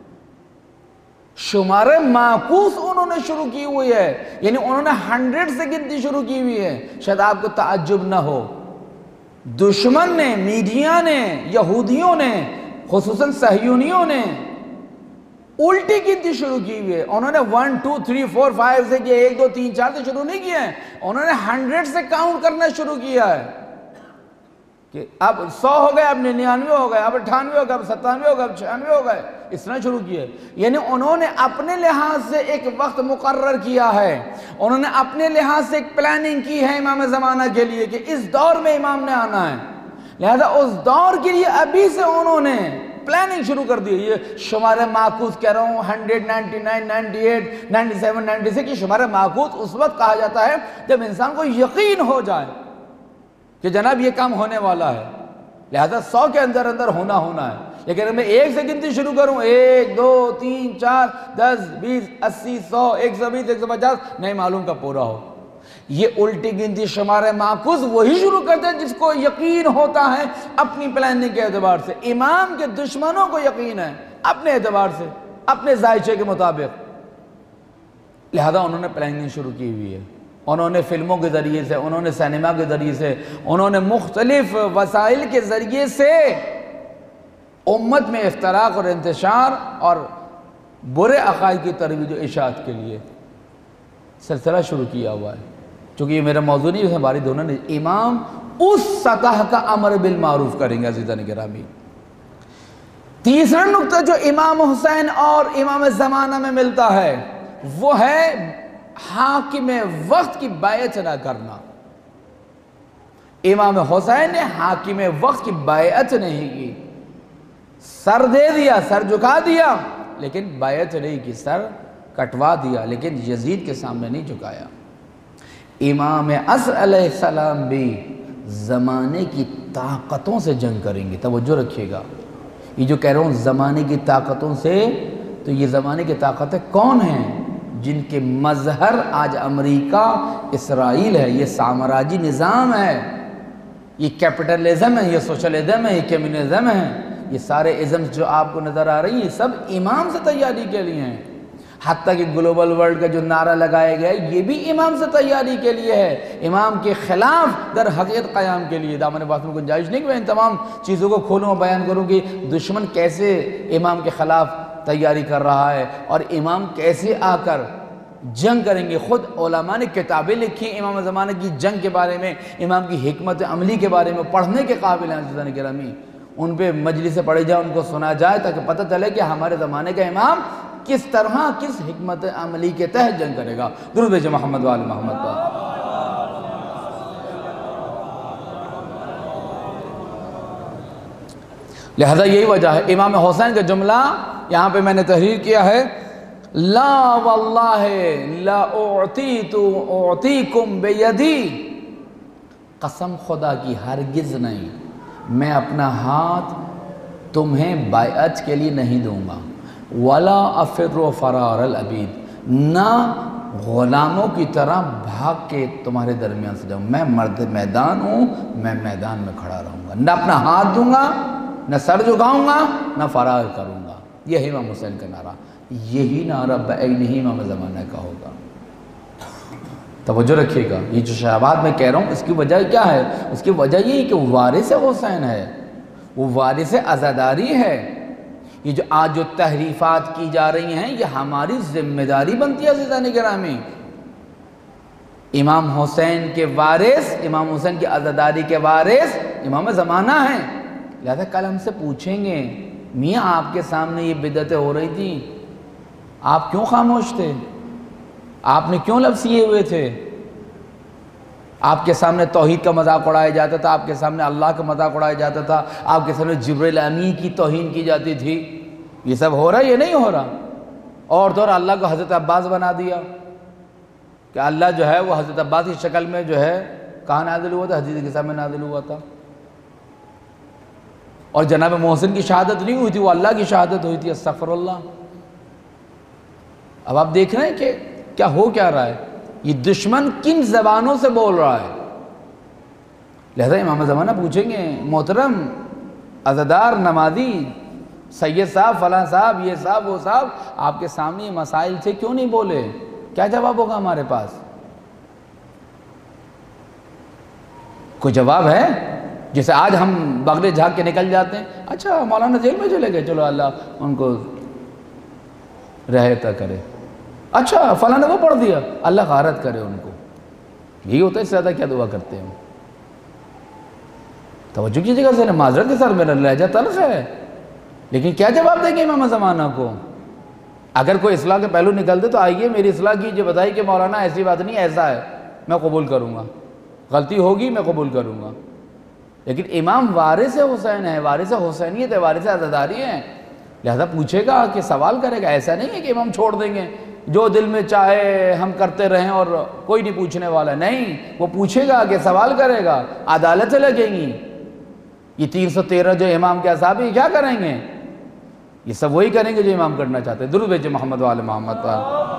شمار معکوس انہوں نے شروع کی ہوئی ہے، یعنی انہوں نے ہنڈریڈ سے گنتی شروع کی ہوئی ہے. شاید آپ کو تعجب نہ ہو، دشمن نے، میڈیا نے، یہودیوں نے، خصوصاً صہیونیوں نے الٹی گنتی شروع کی ہوئی ہے. انہوں نے one two three four five سے کیا، ایک دو تین چار سے شروع نہیں کیا ہے، انہوں نے ہنڈریڈ سے کاؤنٹ کرنا شروع کیا ہے کہ اب سو ہو گئے، اب ننانوے ہو گئے، اب اٹھانوے ہو گئے، اب ستانوے ہو گئے، اب چھیانوے ہو گئے. اس طرح شروع کیا ہے. یعنی انہوں نے اپنے لحاظ سے ایک وقت مقرر کیا ہے، انہوں نے اپنے لحاظ سے ایک پلاننگ کی ہے امام زمانہ کے لیے کہ اس دور میں امام نے آنا ہے. لہذا اس دور کے لیے ابھی سے انہوں نے پلاننگ شروع کر دی. یہ شمار معکوس کہہ رہا ہوں hundred ninety nine ninety eight ninety seven ninety six کی شمار معکوس اس وقت کہا جاتا ہے جب انسان کو یقین ہو جائے کہ جناب یہ کام ہونے والا ہے. لہذا سو کے اندر اندر ہونا ہونا ہے. لیکن اگر میں ایک سے گنتی شروع کروں، ایک دو تین چار دس بیس اسی سو ایک سو بیس ایک سو پچاس، نہیں معلوم کب پورا ہو. یہ الٹی گنتی شمار معکوس وہی شروع کرتے ہیں جس کو یقین ہوتا ہے اپنی پلاننگ کے اعتبار سے. امام کے دشمنوں کو یقین ہے اپنے اعتبار سے، اپنے ذائچے کے مطابق. لہذا انہوں نے پلاننگ شروع کی ہوئی ہے. انہوں نے فلموں کے ذریعے سے، انہوں نے سینما کے ذریعے سے، انہوں نے مختلف وسائل کے ذریعے سے امت میں افتراق اور انتشار اور برے عقائد کی ترویج و اشاعت کے لیے سلسلہ شروع کیا ہوا ہے. چونکہ یہ میرا موضوع نہیں ہے، ہماری دونوں نے امام اس سطح کا امر بالمعروف کریں گے. عزیزان گرامی، تیسرا نقطہ جو امام حسین اور امام زمانہ میں ملتا ہے وہ ہے حاکم وقت کی بیعت نہ کرنا. امام حسین نے حاکم وقت کی بیعت نہیں کی، سر دے دیا، سر جھکا دیا، لیکن بیعت نہیں کی، سر کٹوا دیا، لیکن یزید کے سامنے نہیں جھکایا۔ امام عصر علیہ السلام بھی زمانے کی طاقتوں سے جنگ کریں گے، توجہ رکھیے گا، یہ جو کہہ رہا ہوں زمانے کی طاقتوں سے، تو یہ زمانے کی طاقتیں کون ہیں؟ جن کے مظہر آج امریکہ، اسرائیل ہے، یہ سامراجی نظام ہے، یہ کیپٹلزم ہے، یہ سوشلزم ہے، یہ کمیونزم ہے، یہ سارے ازمز جو آپ کو نظر آ رہی ہیں، یہ سب امام سے تیاری کے لیے ہیں۔ حتیٰ کہ گلوبل ورلڈ کا جو نعرہ لگایا گیا ہے یہ بھی امام سے تیاری کے لیے ہے، امام کے خلاف در حقیقت قیام کے لیے۔ دامن بات میں گنجائش نہیں کہ میں ان تمام چیزوں کو کھولوں اور بیان کروں کہ دشمن کیسے امام کے خلاف تیاری کر رہا ہے اور امام کیسے آ کر جنگ کریں گے۔ خود علماء نے کتابیں لکھی امام زمانہ کی جنگ کے بارے میں، امام کی حکمت عملی کے بارے میں، پڑھنے کے قابل ہیں عزیزان گرامی، ان پہ مجلس سے پڑھے جائے، ان کو سنا جائے تاکہ پتہ چلے کہ ہمارے زمانے کا امام کس طرح کس حکمت عملی کے تحت جنگ کرے گا۔ درود بھیجیں محمد وآل محمد پر۔ لہذا یہی وجہ ہے امام حسین کا جملہ یہاں پہ میں نے تحریر کیا ہے، لا واللہ لا اعطیت اعطیکم بیدی، قسم خدا کی ہرگز نہیں میں اپنا ہاتھ تمہیں بیعت کے لیے نہیں دوں گا، ولا افر فرار العبید، نہ غلاموں کی طرح بھاگ کے تمہارے درمیان سے جاؤں، میں مرد میدان ہوں، میں میدان میں کھڑا رہوں گا، نہ اپنا ہاتھ دوں گا، نہ سر جھکاؤں گا، نہ فرار کروں گا۔ یہی امام حسین کا نعرہ، یہی نعرہ بعینہ امام زمانہ کا ہوگا۔ توجہ رکھیے گا، یہ جو شہبات میں کہہ رہا ہوں اس کی وجہ کیا ہے؟ اس کی وجہ یہی کہ وہ وارث حسین ہے، وہ وارث عزاداری ہے۔ یہ جو آج جو تحریفات کی جا رہی ہیں یہ ہماری ذمہ داری بنتی ہے عزیزان گرامی۔ امام حسین کے وارث، امام حسین کی عزاداری کے وارث امام زمانہ ہیں، لہذا کل ہم سے پوچھیں گے میاں آپ کے سامنے یہ بدعتیں ہو رہی تھیں، آپ کیوں خاموش تھے؟ آپ نے کیوں لفظ کیے ہوئے تھے؟ آپ کے سامنے توحید کا مذاق اڑایا جاتا تھا، آپ کے سامنے اللہ کا مذاق اڑایا جاتا تھا، آپ کے سامنے جبریل امین کی توہین کی جاتی تھی، یہ سب ہو رہا ہے یہ نہیں ہو رہا؟ اور تو اور اللہ کو حضرت عباس بنا دیا کہ اللہ جو ہے وہ حضرت عباس کی شکل میں جو ہے کہاں نازل ہوا تھا؟ حدیث کے سامنے نازل ہوا تھا۔ اور جناب محسن کی شہادت نہیں ہوئی تھی، وہ اللہ کی شہادت ہوئی تھی، استغفر اللہ۔ اب آپ دیکھ رہے ہیں کہ کیا ہو کیا رہا ہے، یہ دشمن کن زبانوں سے بول رہا ہے۔ لہذا امام زمانہ پوچھیں گے محترم عزادار نمازی سید صاحب فلاں صاحب یہ صاحب وہ صاحب آپ کے سامنے یہ مسائل تھے کیوں نہیں بولے؟ کیا جواب ہوگا ہمارے پاس؟ کوئی جواب ہے؟ جیسے آج ہم بغلے جھاگ کے نکل جاتے ہیں، اچھا مولانا جیل میں چلے گئے، چلو اللہ ان کو رہتا کرے، اچھا فلاں نے وہ پڑھ دیا، اللہ غارت کرے ان کو۔ یہی ہوتا ہے، اس سے زیادہ کیا دعا کرتے ہیں؟ توجہ کیجیے گا ذرا، معذرت کے ساتھ میرا لہجہ تلخ ہے، لیکن کیا جواب دیں گے امام زمانہ کو؟ اگر کوئی اصلاح کے پہلو نکلتے تو آئیے میری اصلاح کیجیے، بتائیے کہ مولانا ایسی بات نہیں ایسا ہے، میں قبول کروں گا، غلطی ہوگی میں قبول کروں گا۔ لیکن امام وارث حسین ہے، وارث حسینیت ہے، وارث عزاداری ہیں، لہذا پوچھے گا کہ سوال کرے گا۔ ایسا نہیں ہے کہ امام چھوڑ دیں گے جو دل میں چاہے ہم کرتے رہیں اور کوئی نہیں پوچھنے والا، نہیں، وہ پوچھے گا کہ سوال کرے گا، عدالتیں لگیں گی۔ یہ تین سو تیرہ جو امام کے اصحاب ہیں کیا کریں گے؟ یہ سب وہی کریں گے جو امام کرنا چاہتے ہیں۔ درود بھیجیں محمد وآل محمد پر۔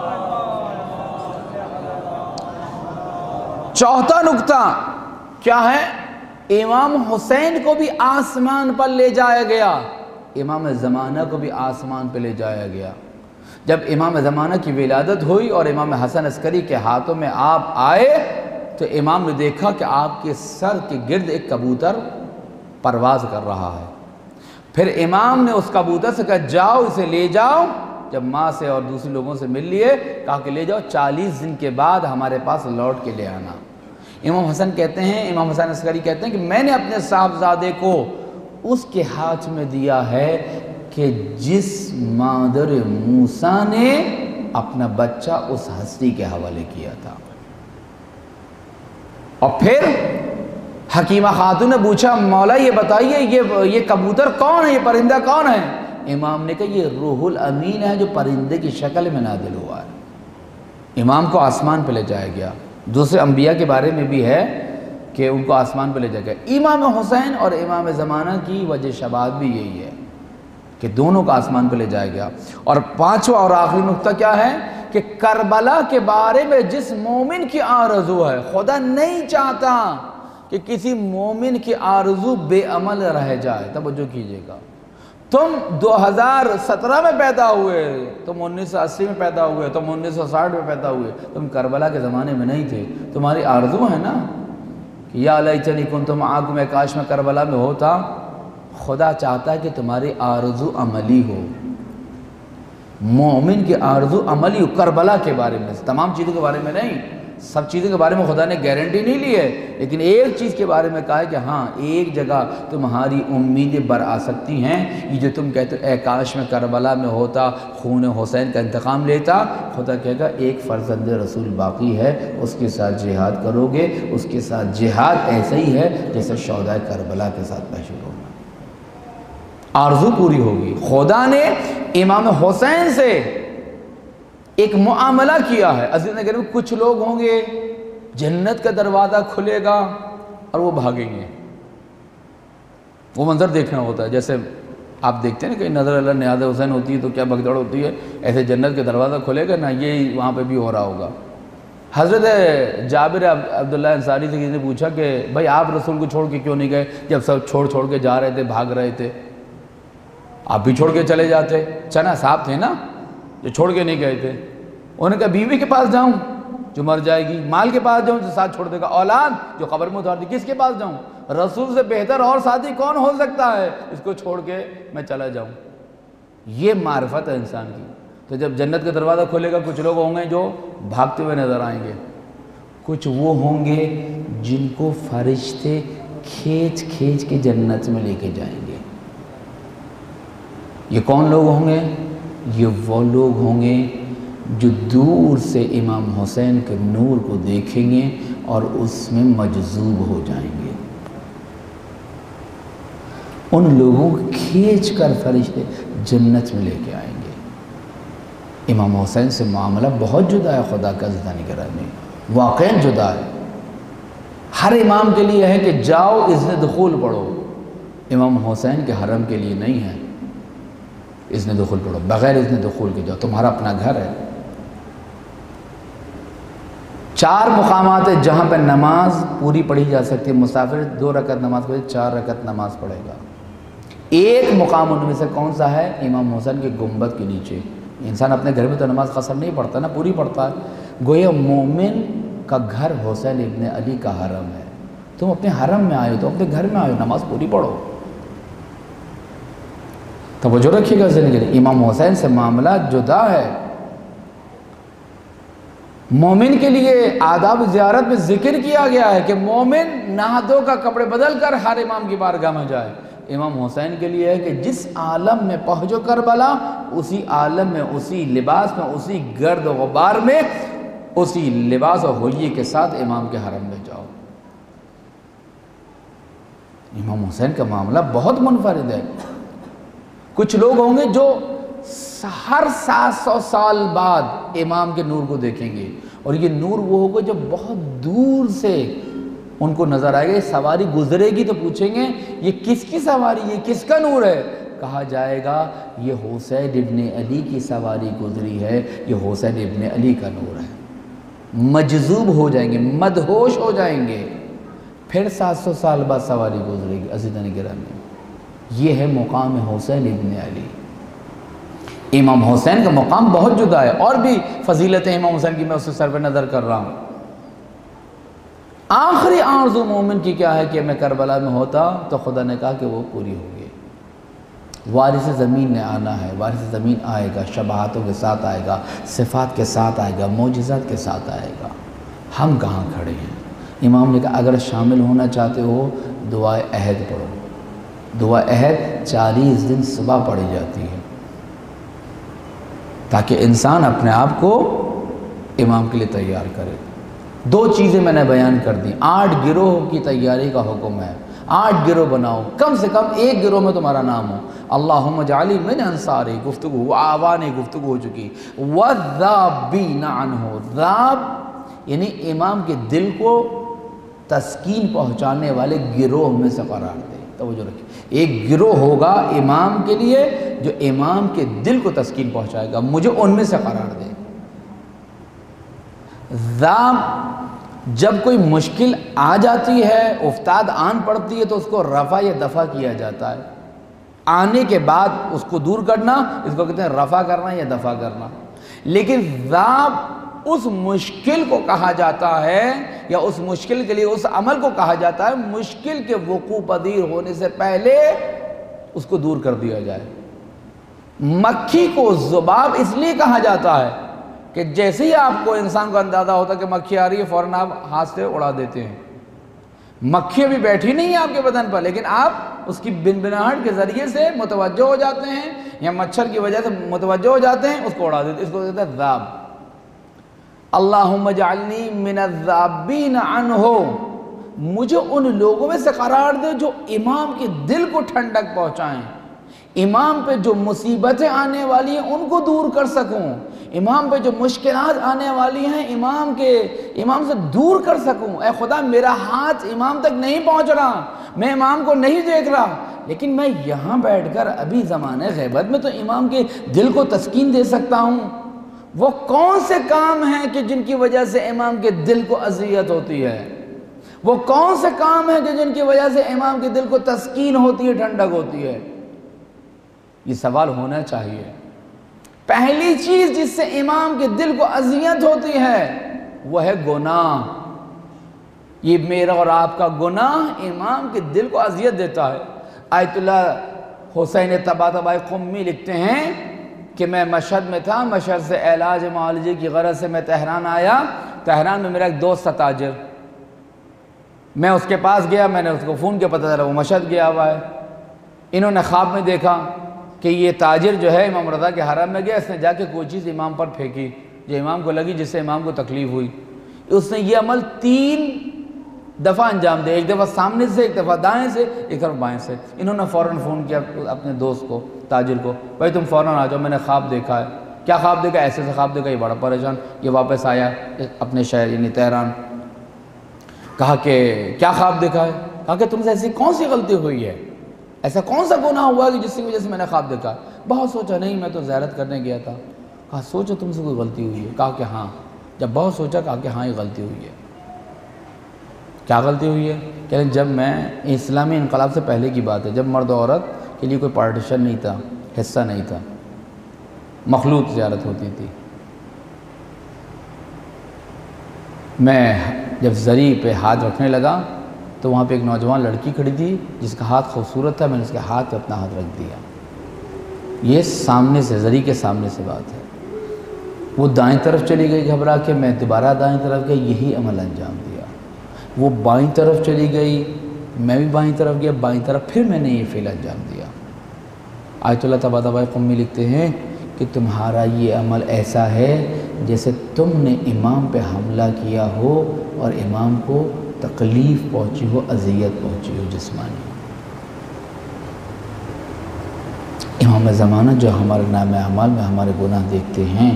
چوتھا نکتہ کیا ہے؟ امام حسین کو بھی آسمان پر لے جایا گیا، امام زمانہ کو بھی آسمان پہ لے جایا گیا۔ جب امام زمانہ کی ولادت ہوئی اور امام حسن عسکری کے ہاتھوں میں آپ آئے تو امام نے دیکھا کہ آپ کے سر کے گرد ایک کبوتر پرواز کر رہا ہے۔ پھر امام نے اس کبوتر سے کہا جاؤ اسے لے جاؤ، جب ماں سے اور دوسرے لوگوں سے مل لیے کہا کہ لے جاؤ، چالیس دن کے بعد ہمارے پاس لوٹ کے لے آنا۔ امام حسن کہتے ہیں، امام حسن عسکری کہتے ہیں کہ میں نے اپنے صاحبزادے کو اس کے ہاتھ میں دیا ہے کہ جس مادر موسیٰ نے اپنا بچہ اس ہستی کے حوالے کیا تھا۔ اور پھر حکیمہ خاتون نے پوچھا مولا یہ بتائیے یہ یہ کبوتر کون ہے، یہ پرندہ کون ہے؟ امام نے کہا یہ روح الامین ہے جو پرندے کی شکل میں نازل ہوا ہے۔ امام کو آسمان پہ لے جایا گیا۔ دوسرے انبیاء کے بارے میں بھی ہے کہ ان کو آسمان پہ لے جایا گیا۔ امام حسین اور امام زمانہ کی وجہ شباہت بھی یہی ہے کہ دونوں کو آسمان پہ لے جایا گیا۔ اور پانچواں اور آخری نقطہ کیا ہے کہ کربلا کے بارے میں جس مومن کی آرزو ہے، خدا نہیں چاہتا کہ کسی مومن کی آرزو بے عمل رہ جائے۔ توجہ کیجئے گا، تم دو ہزار سترہ میں پیدا ہوئے، تم انیس سو اسی میں پیدا ہوئے، تم انیس سو ساٹھ میں پیدا ہوئے، تم کربلا کے زمانے میں نہیں تھے۔ تمہاری آرزو ہے نا کہ یا لیتنی کنت معکم، کاش میں کربلا میں ہوتا۔ خدا چاہتا ہے کہ تمہاری آرزو عملی ہو، مومن کی آرزو عملی ہو، کربلا کے بارے میں، تمام چیزوں کے بارے میں نہیں۔ سب چیزوں کے بارے میں خدا نے گارنٹی نہیں لی ہے، لیکن ایک چیز کے بارے میں کہا ہے کہ ہاں ایک جگہ تمہاری امیدیں بر آ سکتی ہیں۔ یہ جو تم کہتے ہو اے کاش میں کربلا میں ہوتا، خون حسین کا انتقام لیتا، خدا کہے گا ایک فرزند رسول باقی ہے، اس کے ساتھ جہاد کرو گے، اس کے ساتھ جہاد ایسا ہی ہے جیسے شہدائے کربلا کے ساتھ پیش ہوگا۔ آرزو پوری ہوگی۔ خدا نے امام حسین سے ایک معاملہ کیا ہے۔ عزیز نگر میں کچھ لوگ ہوں گے جنت کا دروازہ کھلے گا اور وہ بھاگیں گے۔ وہ منظر دیکھنا ہوتا ہے، جیسے آپ دیکھتے ہیں نا کہ نظر اللہ نیاز حسین ہوتی ہے تو کیا بھگدڑ ہوتی ہے، ایسے جنت کا دروازہ کھلے گا نا، یہ وہاں پہ بھی ہو رہا ہوگا۔ حضرت جابر عبداللہ انصاری سے کسی نے پوچھا کہ بھائی آپ رسول کو چھوڑ کے کیوں نہیں گئے جب سب چھوڑ چھوڑ کے جا رہے تھے، بھاگ رہے تھے، آپ بھی چھوڑ کے چلے جاتے؟ چنا صاحب تھے نا جو چھوڑ کے نہیں گئے تھے۔ انہوں نے کہا بیوی کے پاس جاؤں جو مر جائے گی، مال کے پاس جاؤں جو ساتھ چھوڑ دے گا، اولاد جو قبر میں اتار دی، کس کے پاس جاؤں؟ رسول سے بہتر اور ساتھی کون ہو سکتا ہے، اس کو چھوڑ کے میں چلا جاؤں۔ یہ معرفت ہے انسان کی۔ تو جب جنت کا دروازہ کھلے گا کچھ لوگ ہوں گے جو بھاگتے ہوئے نظر آئیں گے، کچھ وہ ہوں گے جن کو فرشتے کھینچ کھینچ کے جنت میں لے کے جائیں گے۔ یہ کون لوگ ہوں گے؟ یہ وہ لوگ ہوں گے جو دور سے امام حسین کے نور کو دیکھیں گے اور اس میں مجذوب ہو جائیں گے۔ ان لوگوں کو کھینچ کر فرشتے جنت میں لے کے آئیں گے۔ امام حسین سے معاملہ بہت جدا ہے خدا کا عزیزاں گرامی، واقعاً جدا ہے۔ ہر امام کے لیے ہے کہ جاؤ اذن دخول پڑھو، امام حسین کے حرم کے لیے نہیں ہے اذن دخول پڑھو، بغیر اذن دخول کے جاؤ، تمہارا اپنا گھر ہے۔ چار مقامات ہیں جہاں پہ نماز پوری پڑھی جا سکتی ہے، مسافر دو رکعت نماز پڑھے، چار رکعت نماز پڑھے گا۔ ایک مقام ان میں سے کون سا ہے؟ امام حسین کے گنبد کے نیچے۔ انسان اپنے گھر میں تو نماز قصر نہیں پڑھتا نا، پوری پڑھتا ہے۔ گویا مومن کا گھر حسین ابن علی کا حرم ہے۔ تم اپنے حرم میں آئے ہو تو اپنے گھر میں آئے ہو، نماز پوری پڑھو۔ توجہ رکھیے گا زندگی، امام حسین سے معاملہ جدا ہے۔ مومن کے لیے آداب زیارت میں ذکر کیا گیا ہے کہ مومن نہا دھو کا کپڑے بدل کر ہر امام کی بارگاہ میں جائے۔ امام حسین کے لیے ہے کہ جس عالم میں پہنچو کربلا، اسی عالم میں، اسی لباس میں، اسی گرد و غبار میں، اسی لباس و ہولیے کے ساتھ امام کے حرم میں جاؤ۔ امام حسین کا معاملہ بہت منفرد ہے۔ کچھ لوگ ہوں گے جو ہر سات سو سال بعد امام کے نور کو دیکھیں گے، اور یہ نور وہ ہوگا جو بہت دور سے ان کو نظر آئے گا۔ یہ سواری گزرے گی تو پوچھیں گے یہ کس کی سواری، یہ کس کا نور ہے؟ کہا جائے گا یہ حسین ابن علی کی سواری گزری ہے، یہ حسین ابن علی کا نور ہے۔ مجذوب ہو جائیں گے، مدہوش ہو جائیں گے۔ پھر سات سو سال بعد سواری گزرے گی۔ عزیزان گرامی، یہ ہے مقام حسین ابن علی۔ امام حسین کا مقام بہت جدا ہے، اور بھی فضیلت امام حسین کی میں اس سے سر پہ نظر کر رہا ہوں۔ آخری آرزو مومن کی کیا ہے کہ میں کربلا میں ہوتا تو خدا نے کہا کہ وہ پوری ہوگی۔ وارث زمین نے آنا ہے، وارث زمین آئے گا، شباہتوں کے ساتھ آئے گا، صفات کے ساتھ آئے گا، معجزات کے ساتھ آئے گا۔ ہم کہاں کھڑے ہیں؟ امام نے کہا اگر شامل ہونا چاہتے ہو دعائے عہد پڑھو۔ دعا عہد چالیس دن صبح پڑھی جاتی ہے تاکہ انسان اپنے آپ کو امام کے لیے تیار کرے۔ دو چیزیں میں نے بیان کر دی. آٹھ گروہ کی تیاری کا حکم ہے. آٹھ گروہ بناؤ، کم سے کم ایک گروہ میں تمہارا نام ہو. اللہم اجعلی من انصاری گفتگو آوانی گفتگو ہو چکی. وَالذَّابِّينَ عَنْهُ، ذاب یعنی امام کے دل کو تسکین پہنچانے والے گروہ میں سے قرار دے. توجہ رکھیں، ایک گروہ ہوگا امام کے لیے جو امام کے دل کو تسکین پہنچائے گا، مجھے ان میں سے قرار دے. ذاب جب کوئی مشکل آ جاتی ہے، افتاد آن پڑتی ہے، تو اس کو رفع یا دفع کیا جاتا ہے. آنے کے بعد اس کو دور کرنا، اس کو کہتے ہیں رفع کرنا یا دفع کرنا. لیکن ذاب اس مشکل کو کہا جاتا ہے، یا اس مشکل کے لیے اس عمل کو کہا جاتا ہے مشکل کے وقوع پذیر ہونے سے پہلے اس کو دور کر دیا جائے. مکھی کو ذباب اس لیے کہا جاتا ہے کہ جیسے ہی آپ کو انسان کو اندازہ ہوتا ہے کہ مکھی آ رہی ہے، فوراً آپ ہاتھ سے اڑا دیتے ہیں. مکھی ابھی بیٹھی نہیں ہے آپ کے بدن پر، لیکن آپ اس کی بنبناہٹ کے ذریعے سے متوجہ ہو جاتے ہیں، یا مچھر کی وجہ سے متوجہ ہو جاتے ہیں، اس کو اڑا دیتے ہیں. اس کو کہتے ہیں ذاب. اللہم اجعلنی من الذابین عنہ، مجھے ان لوگوں میں سے قرار دے جو امام کے دل کو ٹھنڈک پہنچائیں، امام پہ جو مصیبتیں آنے والی ہیں ان کو دور کر سکوں، امام پہ جو مشکلات آنے والی ہیں امام کے امام سے دور کر سکوں. اے خدا میرا ہاتھ امام تک نہیں پہنچ رہا، میں امام کو نہیں دیکھ رہا، لیکن میں یہاں بیٹھ کر ابھی زمانے غیبت میں تو امام کے دل کو تسکین دے سکتا ہوں. وہ کون سے کام ہیں کہ جن کی وجہ سے امام کے دل کو اذیت ہوتی ہے؟ وہ کون سے کام ہیں کہ جن کی وجہ سے امام کے دل کو تسکین ہوتی ہے، ٹھنڈک ہوتی ہے؟ یہ سوال ہونا چاہیے. پہلی چیز جس سے امام کے دل کو اذیت ہوتی ہے وہ ہے گناہ. یہ میرا اور آپ کا گناہ امام کے دل کو اذیت دیتا ہے. آیت اللہ حسین طباطبائی قمی لکھتے ہیں کہ میں مشہد میں تھا، مشہد سے علاج معالجے کی غرض سے میں تہران آیا. تہران میں میرا ایک دوست تھا تاجر، میں اس کے پاس گیا، میں نے اس کو فون کیا، پتہ چلا وہ مشہد گیا ہوا ہے. انہوں نے خواب میں دیکھا کہ یہ تاجر جو ہے امام رضا کے حرم میں گیا، اس نے جا کے کوئی چیز امام پر پھینکی جو امام کو لگی، جس سے امام کو تکلیف ہوئی. اس نے یہ عمل تین دفعہ انجام دیا، ایک دفعہ سامنے سے، ایک دفعہ دائیں سے، ایک دفعہ بائیں سے. انہوں نے فوراً فون کیا اپنے دوست کو، تاجر کو، بھائی تم فوراً آ جاؤ، میں نے خواب دیکھا ہے. کیا خواب دیکھا؟ ایسے سے خواب دیکھا. یہ بڑا پریشان، یہ واپس آیا اپنے شہر یعنی تہران. کہا کہ کیا خواب دیکھا ہے؟ کہا کہ تم سے ایسی کون سی غلطی ہوئی ہے، ایسا کون سا گناہ ہوا کہ جس کی وجہ سے میں نے خواب دیکھا؟ بہت سوچا، نہیں میں تو زیارت کرنے گیا تھا. کہا سوچو تم سے کوئی غلطی ہوئی ہے؟ کہا کہ ہاں. جب بہت سوچا کہا کہ ہاں یہ غلطی ہوئی ہے. کیا غلطی ہوئی ہے؟ کہ جب میں اسلامی انقلاب سے پہلے کی بات ہے، جب مرد و عورت کے لیے کوئی پارٹیشن نہیں تھا، حصہ نہیں تھا، مخلوط زیارت ہوتی تھی. میں جب زری پہ ہاتھ رکھنے لگا تو وہاں پہ ایک نوجوان لڑکی کھڑی تھی جس کا ہاتھ خوبصورت تھا. میں نے اس کے ہاتھ پہ اپنا ہاتھ رکھ دیا. یہ سامنے سے، زری کے سامنے سے بات ہے. وہ دائیں طرف چلی گئی گھبرا کے، میں دوبارہ دائیں طرف گئی، یہی عمل انجام دیا. وہ بائیں طرف چلی گئی، میں بھی بائیں طرف گیا، بائیں طرف پھر میں نے یہ فعل انجام دیا. آیت اللہ طباطبائی قمی لکھتے ہیں کہ تمہارا یہ عمل ایسا ہے جیسے تم نے امام پہ حملہ کیا ہو اور امام کو تکلیف پہنچی ہو، اذیت پہنچی ہو جسمانی. امام زمانہ جو ہمارے نام اعمال میں ہمارے گناہ دیکھتے ہیں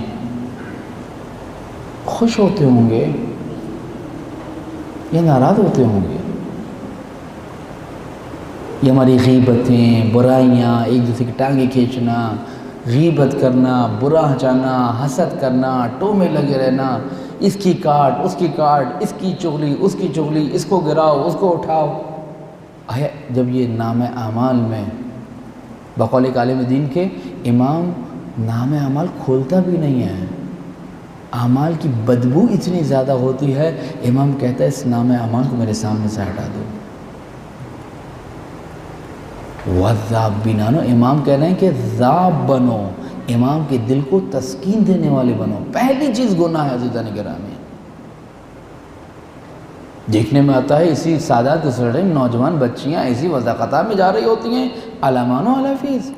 خوش ہوتے ہوں گے یا ناراض ہوتے ہوں گے؟ یہ ہماری غیبتیں، برائیاں، ایک دوسرے کی ٹانگیں کھینچنا، غیبت کرنا، برا ہنچانا، حسد کرنا، ٹو میں لگے رہنا، اس کی کاٹ اس کی کاٹ، اس کی چغلی اس کی چغلی، اس کو گراؤ اس کو اٹھاؤ. جب یہ نام اعمال میں بقول ایک عالم دین کے، امام نام اعمال کھولتا بھی نہیں ہے، اعمال کی بدبو اتنی زیادہ ہوتی ہے، امام کہتا ہے اس نام اعمال کو میرے سامنے سے ہٹا دو. وَالذَّابِّينَ، امام کہہ رہے ہیں کہ ذاب بنو، امام کے دل کو تسکین دینے والے بنو. پہلی چیز گناہ ہے عزیزان گرامی. دیکھنے میں آتا ہے اسی سادات کے سڑے نوجوان بچیاں ایسی وضاقتہ میں جا رہی ہوتی ہیں، علامان و علافیز،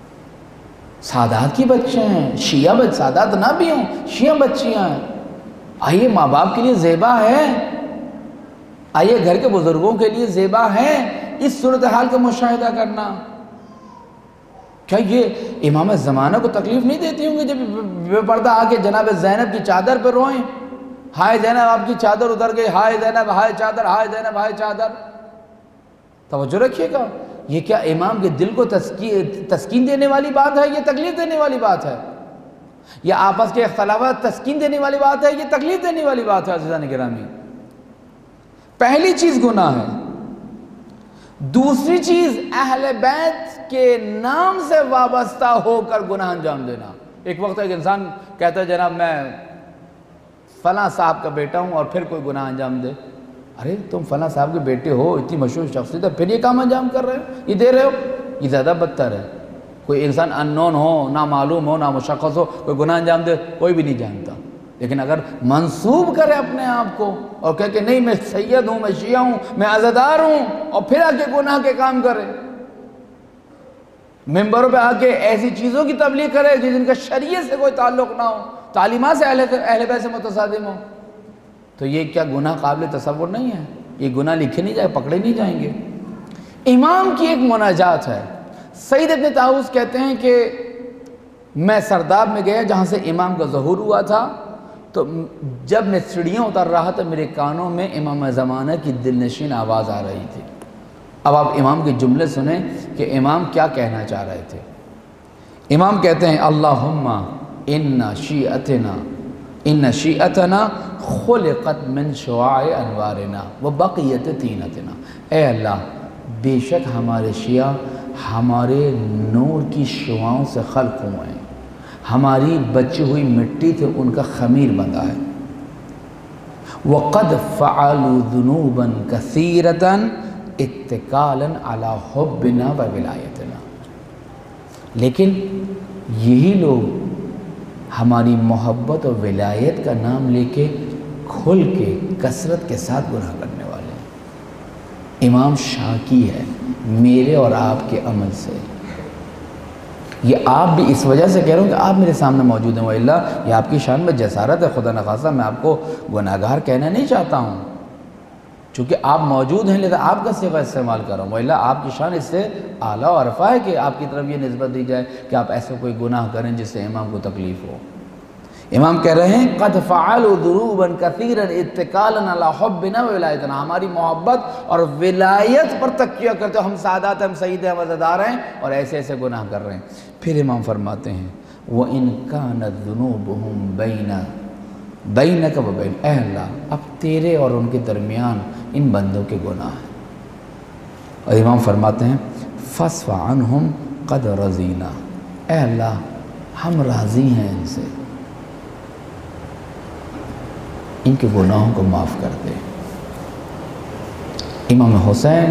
سادات کی بچے ہیں، شیعہ بچ سادات نہ بھی ہوں، شیعہ بچیاں ہیں. آئیے ماں باپ کے لیے زیبا ہے، آئیے گھر کے بزرگوں کے لیے زیبا ہے اس صورتحال کا مشاہدہ کرنا۔ کیا یہ امام زمانہ کو تکلیف نہیں دیتی ہوں گے جب بے پردہ آ کے جناب زینب کی چادر پہ روئیں، ہائے زینب آپ کی چادر اتر گئی، ہائے زینب ہائے چادر، ہائے زینب ہائے چادر؟ توجہ رکھیے گا، یہ کیا امام کے دل کو تسکین دینے والی بات ہے، یہ تکلیف دینے والی بات ہے؟ یا آپس کے اختلافات تسکین دینے والی بات ہے، یہ تکلیف دینے والی بات ہے؟ عزیزان گرامی، پہلی چیز گناہ ہے۔ دوسری چیز اہل بیت کے نام سے وابستہ ہو کر گناہ انجام دینا۔ ایک وقت ایک انسان کہتا ہے جناب میں فلاں صاحب کا بیٹا ہوں، اور پھر کوئی گناہ انجام دے۔ ارے تم فلاں صاحب کے بیٹے ہو، اتنی مشہور شخصیت ہے، پھر یہ کام انجام کر رہے ہو، یہ دے رہے ہو، یہ زیادہ بدتر ہے۔ کوئی انسان اننون ہو، نہ معلوم ہو، نہ مشخص ہو، کوئی گناہ انجام دے، کوئی بھی نہیں جانتا۔ لیکن اگر منسوب کرے اپنے آپ کو اور کہے کہ نہیں میں سید ہوں، میں شیعہ ہوں، میں عزادار ہوں، اور پھر آ کے گناہ کے کام کرے، ممبروں پہ آ کے ایسی چیزوں کی تبلیغ کرے جن کا شریعت سے کوئی تعلق نہ ہو، تعلیمات سے اہل بیت سے متصادم ہو، تو یہ کیا گناہ قابل تصور نہیں ہے؟ یہ گناہ لکھے نہیں جائے، پکڑے نہیں جائیں گے۔ امام کی ایک مناجات ہے۔ سعید ابن طاؤس کہتے ہیں کہ میں سرداب میں گیا جہاں سے امام کا ظہور ہوا تھا، تو جب میں سیڑھیاں اتر رہا تھا میرے کانوں میں امام زمانہ کی دل نشین آواز آ رہی تھی۔ اب آپ امام کے جملے سنیں کہ امام کیا کہنا چاہ رہے تھے۔ امام کہتے ہیں اللہم ان شیعتنا ان شیعتنا خلقت من شعاع انوارنا وبقیت تینتنا، اے اللہ بے شک ہمارے شیعہ ہمارے نور کی شعاؤں سے خلق ہوئے ہیں، ہماری بچی ہوئی مٹی سے ان کا خمیر بندھا ہے۔ وَقَدْ فَعَلُوا ذُنُوبًا كَثِيرَةً اتِّكَالًا عَلَى حُبِّنَا وَوِلَایَتِنَا، لیکن یہی لوگ ہماری محبت اور ولایت کا نام لے کے کھل کے کثرت کے ساتھ گناہ کرنے والے ہیں۔ امام شاکی ہے میرے اور آپ کے عمل سے۔ یہ آپ بھی اس وجہ سے کہہ رہا ہوں کہ آپ میرے سامنے موجود ہیں، وَإِلَّا یہ آپ کی شان میں جسارت ہے، خدا نخواستہ میں آپ کو گناہگار کہنا نہیں چاہتا ہوں، چونکہ آپ موجود ہیں لہذا آپ کا صیغہ استعمال کر رہا ہوں، وَإِلَّا آپ کی شان اس سے اعلیٰ و عرفہ ہے کہ آپ کی طرف یہ نسبت دی جائے کہ آپ ایسے کوئی گناہ کریں جس سے امام کو تکلیف ہو۔ امام کہہ رہے ہیں قَدْ فَعَلُوا ذُنُوبًا كَثِيرًا اتِّكَالًا عَلَى حُبِّنَا وَوِلَایَتِنَا، ہماری محبت اور ولایت پر تکیہ کرتے ہم سعادات ہیں، ہم سید ہیں، ہم عزادار ہیں، اور ایسے ایسے گناہ کر رہے ہیں۔ پھر امام فرماتے ہیں وَإِن كَانَتْ ذُنُوبُهُمْ بَيْنَ بَيْنَكَ وَبَيْنَ، اے اللہ اب تیرے اور ان کے درمیان ان بندوں کے گناہ ہیں، اور امام فرماتے ہیں فَاصْفَحْ عَنْهُمْ قَدْ رَضِينَا، اے اللہ ہم راضی ہیں ان سے، ان کے گناہوں کو معاف کر دے۔ امام حسین،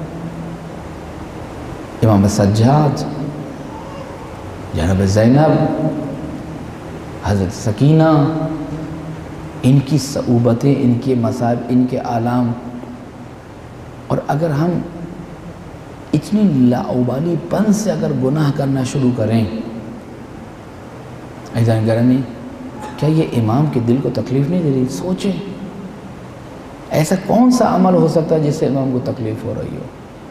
امام سجاد، جناب زینب، حضرت سکینہ، ان کی صعوبتیں، ان کے مصائب، ان کے آلام، اور اگر ہم اتنی لاابالی پن سے اگر گناہ کرنا شروع کریں، عزیزان گرامی کیا یہ امام کے دل کو تکلیف نہیں دے رہی؟ سوچیں ایسا کون سا عمل ہو سکتا ہے جس سے امام کو تکلیف ہو رہی ہو؟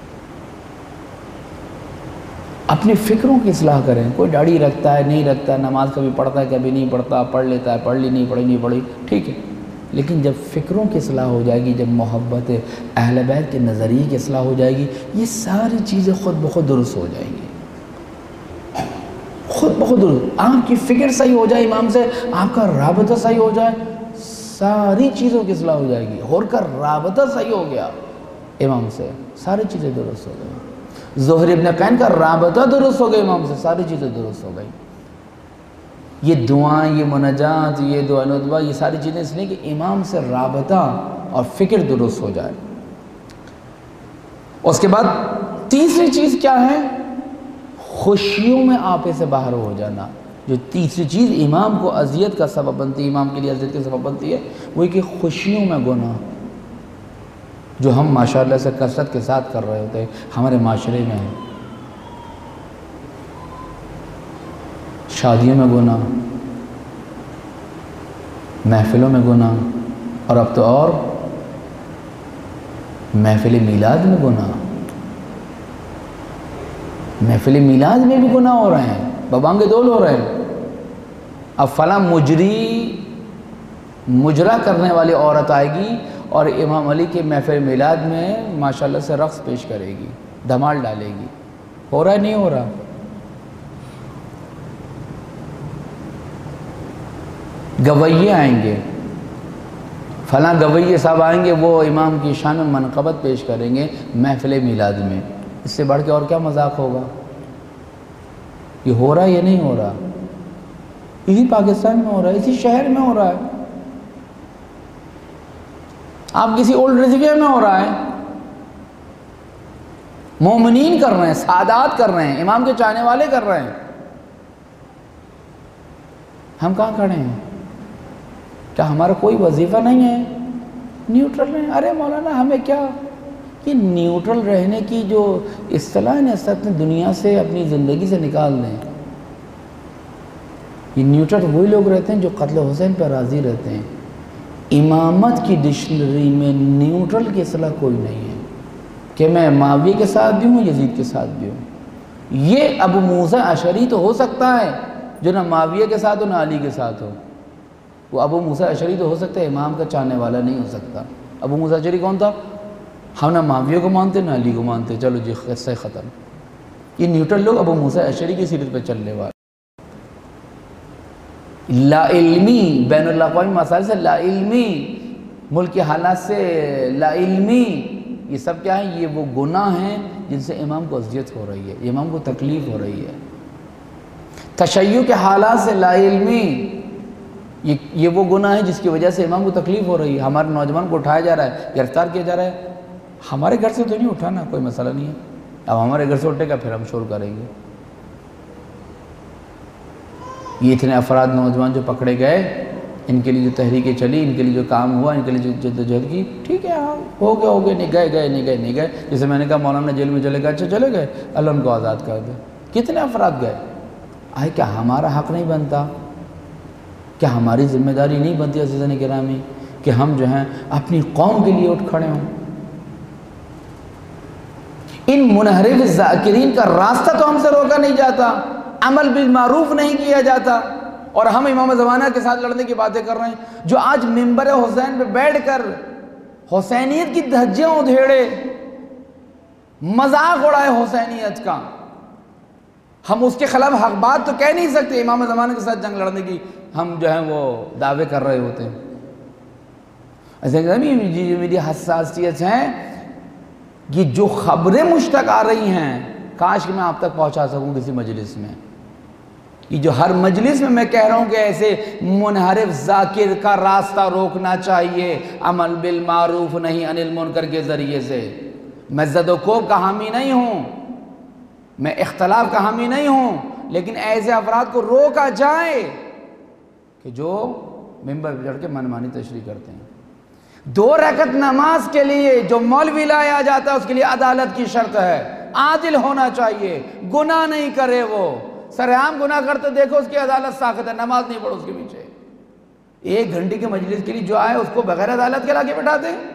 اپنی فکروں کی اصلاح کریں۔ کوئی داڑھی رکھتا ہے، نہیں رکھتا ہے، نماز کبھی پڑھتا ہے کبھی نہیں پڑھتا، پڑھ لیتا ہے، پڑھ لی نہیں پڑھی نہیں پڑھی، ٹھیک ہے، لیکن جب فکروں کی اصلاح ہو جائے گی، جب محبت اہل بیت کے نظریے کی اصلاح ہو جائے گی، یہ ساری چیزیں خود بخود درست ہو جائیں گی، خود بخود درست۔ آپ کی فکر صحیح ہو جائے امام سے، آپ کا رابطہ صحیح ہو جائے، ساری چیزوں کی اصلاح ہو جائے گی۔ اور کا رابطہ صحیح ہو گیا امام سے، ساری چیزیں درست ہو گئی۔ زہر ابن قین کا رابطہ درست ہو گیا امام سے، ساری چیزیں درست ہو گئی۔ یہ دعائیں، یہ مناجات، یہ دعا ندبہ، یہ ساری چیزیں اس لیے کہ امام سے رابطہ اور فکر درست ہو جائے۔ اس کے بعد تیسری چیز کیا ہے؟ خوشیوں میں آپے سے باہر ہو جانا۔ جو تیسری چیز امام کو اذیت کا سبب بنتی ہے، امام کے لیے اذیت کا سبب بنتی ہے، وہ کہ خوشیوں میں گناہ، جو ہم ماشاءاللہ سے کثرت کے ساتھ کر رہے ہوتے ہیں، ہمارے معاشرے میں ہے۔ شادیوں میں گناہ، محفلوں میں گناہ، اور اب تو اور محفل میلاد میں گناہ، محفل میلاد میں بھی گناہ ہو رہے ہیں، ببانگ دول ہو رہے ہیں۔ اب فلاں مجری مجرا کرنے والی عورت آئے گی اور امام علی کے محفل میلاد میں ماشاءاللہ سے رقص پیش کرے گی، دھمال ڈالے گی۔ ہو رہا ہے نہیں ہو رہا؟ گویے آئیں گے، فلاں گویے صاحب آئیں گے، وہ امام کی شان میں منقبت پیش کریں گے محفل میلاد میں۔ اس سے بڑھ کے اور کیا مذاق ہوگا؟ یہ ہو رہا ہے یا نہیں ہو رہا؟ اسی پاکستان میں ہو رہا ہے، اسی شہر میں ہو رہا ہے، آپ کسی اولڈ رضویہ میں ہو رہا ہے۔ مومنین کر رہے ہیں، سادات کر رہے ہیں، امام کے چاہنے والے کر رہے ہیں، ہم کہاں کھڑے ہیں؟ کیا ہمارا کوئی وظیفہ نہیں ہے؟ نیوٹرل رہیں۔ ارے مولانا ہمیں کیا، یہ نیوٹرل رہنے کی جو اصطلاح ہے نا، اپنی دنیا سے اپنی زندگی سے نکال دیں۔ یہ نیوٹرل وہی لوگ رہتے ہیں جو قتل حسین پر راضی رہتے ہیں۔ امامت کی ڈکشنری میں نیوٹرل کی اصطلاح کوئی نہیں ہے کہ میں معاویہ کے ساتھ بھی ہوں، یزید کے ساتھ بھی ہوں۔ یہ ابو موسیٰ اشعری تو ہو سکتا ہے جو نہ معاویہ کے ساتھ ہو نہ علی کے ساتھ ہو، وہ ابو موسیٰ اشعری تو ہو سکتا ہے، امام کا چاہنے والا نہیں ہو سکتا۔ ابو موسیٰ اشعری کون تھا؟ ہم نہ معاویہ کو مانتے نہ علی کو مانتے، چلو جی قصہ ختم۔ یہ نیوٹرل لوگ ابو موسیٰ اشعری کی سیرت پہ چلنے والے، لا علمی، بین الاقوامی مسائل سے لا علمی، ملک کے حالات سے لا علمی، یہ سب کیا ہے؟ یہ وہ گناہ ہیں جن سے امام کو اذیت ہو رہی ہے، امام کو تکلیف ہو رہی ہے۔ تشیع کے حالات سے لا علمی، یہ یہ وہ گناہ ہے جس کی وجہ سے امام کو تکلیف ہو رہی ہے۔ ہمارے نوجوان کو اٹھایا جا رہا ہے، گرفتار کیا جا رہا ہے، ہمارے گھر سے تو نہیں اٹھانا، کوئی مسئلہ نہیں ہے، اب ہمارے گھر سے اٹھے گا پھر ہم شور کریں گے۔ یہ اتنے افراد نوجوان جو پکڑے گئے، ان کے لیے جو تحریکیں چلی، ان کے لیے جو کام ہوا، ان کے لیے جو جدوجہد کی، ٹھیک ہے، ہاں ہو گئے ہو گئے نہیں گئے گئے نہیں گئے نہیں گئے۔ جیسے میں نے کہا مولانا جیل میں چلے گئے، اچھا چلے گئے، اللہ ان کو آزاد کر دے۔ کتنے افراد گئے؟ آئے کیا ہمارا حق نہیں بنتا؟ کیا ہماری ذمہ داری نہیں بنتی عزیزان گرامی کہ ہم جو ہیں اپنی قوم کے لیے اٹھ کھڑے ہوں؟ ان منحرف ذاکرین کا راستہ تو ہم سے روکا نہیں جاتا، عمل بالمعروف نہیں کیا جاتا، اور ہم امام زمانہ کے ساتھ لڑنے کی باتیں کر رہے ہیں، جو آج منبر حسین پہ بیٹھ کر حسینیت کی دھجیاں ادھیڑے، مذاق اڑائے حسینیت کا۔ ہم اس کے خلاف حق بات تو کہہ نہیں سکتے، امام زمانہ کے ساتھ جنگ لڑنے کی ہم جو ہیں وہ دعوے کر رہے ہوتے ہیں۔ ایسے کہ یہ میری حساسیت ہے کہ جو خبریں مجھ تک آ رہی ہیں کاش کہ میں آپ تک پہنچا سکوں کسی مجلس میں، یہ جو ہر مجلس میں میں کہہ رہا ہوں کہ ایسے منحرف ذاکر کا راستہ روکنا چاہیے، عمل بالمعروف نہیں عن المنکر کے ذریعے سے۔ میں زد و کوب کا حامی نہیں ہوں، میں اختلاف کا حامی نہیں ہوں، لیکن ایسے افراد کو روکا جائے کہ جو ممبر پہ چڑھ کے منمانی تشریح کرتے ہیں۔ دو رکعت نماز کے لیے جو مولوی لایا جاتا ہے اس کے لیے عدالت کی شرط ہے، عادل ہونا چاہیے، گناہ نہیں کرے، وہ سرعام گناہ کرتے دیکھو اس کی عدالت ساخت ہے، نماز نہیں پڑھو اس کے پیچھے۔ ایک گھنٹے کے مجلس کے لیے جو آئے اس کو بغیر عدالت کے لا کے بٹھاتے ہیں،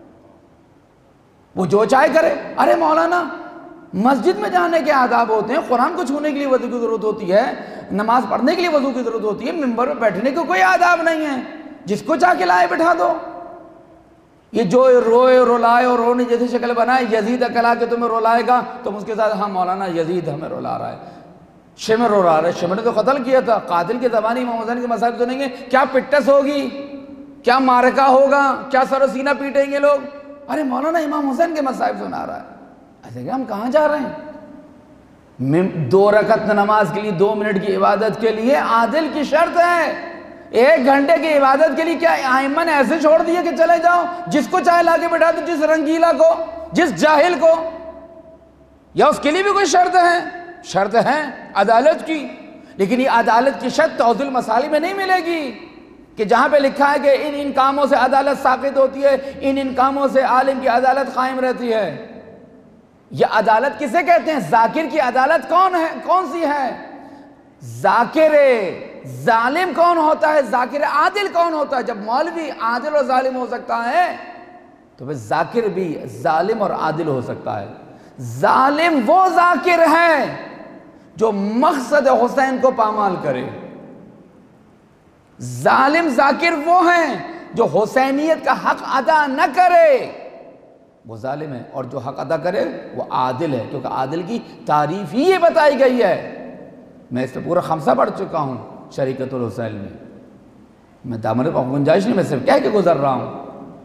وہ جو چاہے کرے۔ ارے مولانا مسجد میں جانے کے آداب ہوتے ہیں، قرآن کو چھونے کے لیے وضو کی ضرورت ہوتی ہے، نماز پڑھنے کے لیے وضو کی ضرورت ہوتی ہے، ممبر پہ بیٹھنے کے کوئی آداب نہیں ہے، جس کو چاہ کے لائے بٹھا دو۔ یہ جو روئے رولائے اور رونے جیسی شکل بنائے، یزید اکلا کے تمہیں رولائے گا تم اس کے ساتھ، ہاں مولانا یزید ہمیں رولا رہا ہے، شمر رو رہا ہے، شمر نے تو قتل کیا تھا، قاتل کی زبانی امام حسین کے مصائب سنیں گے، کیا پٹس ہوگی، کیا مارکہ ہوگا، کیا سر و سینہ پیٹیں گے لوگ۔ ارے مولانا امام حسین کے مصائب سنا رہا ہے، ایسے کہ ہم کہاں جا رہے ہیں؟ دو رکعت نماز کے لیے دو منٹ کی عبادت کے لیے عادل کی شرط ہے، ایک گھنٹے کی عبادت کے لیے کیا ائمہ نے ایسے چھوڑ دیے کہ چلے جاؤ جس کو چاہے لا کے بٹھا دو، جس رنگیلا کو، جس جاہل کو، یا اس کے لیے بھی کوئی شرط ہے؟ شرط ہے عدالت کی، لیکن یہ عدالت کی شرط توضیح المصالح میں نہیں ملے گی کہ جہاں پہ لکھا ہے کہ ان ان کاموں سے عدالت ساقط ہوتی ہے، ان ان کاموں سے عالم کی عدالت قائم رہتی ہے۔ یہ عدالت کسے کہتے ہیں؟ ذاکر کی عدالت کون ہے؟ کون سی ہے؟ ذاکر ظالم کون ہوتا ہے، ذاکر عادل کون ہوتا ہے؟ جب مولوی عادل اور ظالم ہو سکتا ہے تو پھر ذاکر بھی ظالم اور عادل ہو سکتا ہے۔ ظالم وہ ذاکر ہے جو مقصد حسین کو پامال کرے، ظالم ذاکر وہ ہیں جو حسینیت کا حق ادا نہ کرے، وہ ظالم ہے، اور جو حق ادا کرے وہ عادل ہے، کیونکہ عادل کی تعریف ہی یہ بتائی گئی ہے۔ میں اس پہ پورا خمسہ پڑھ چکا ہوں شریکت الحسین میں، میں دامن پر گنجائش نہیں، میں صرف کہہ کے گزر رہا ہوں۔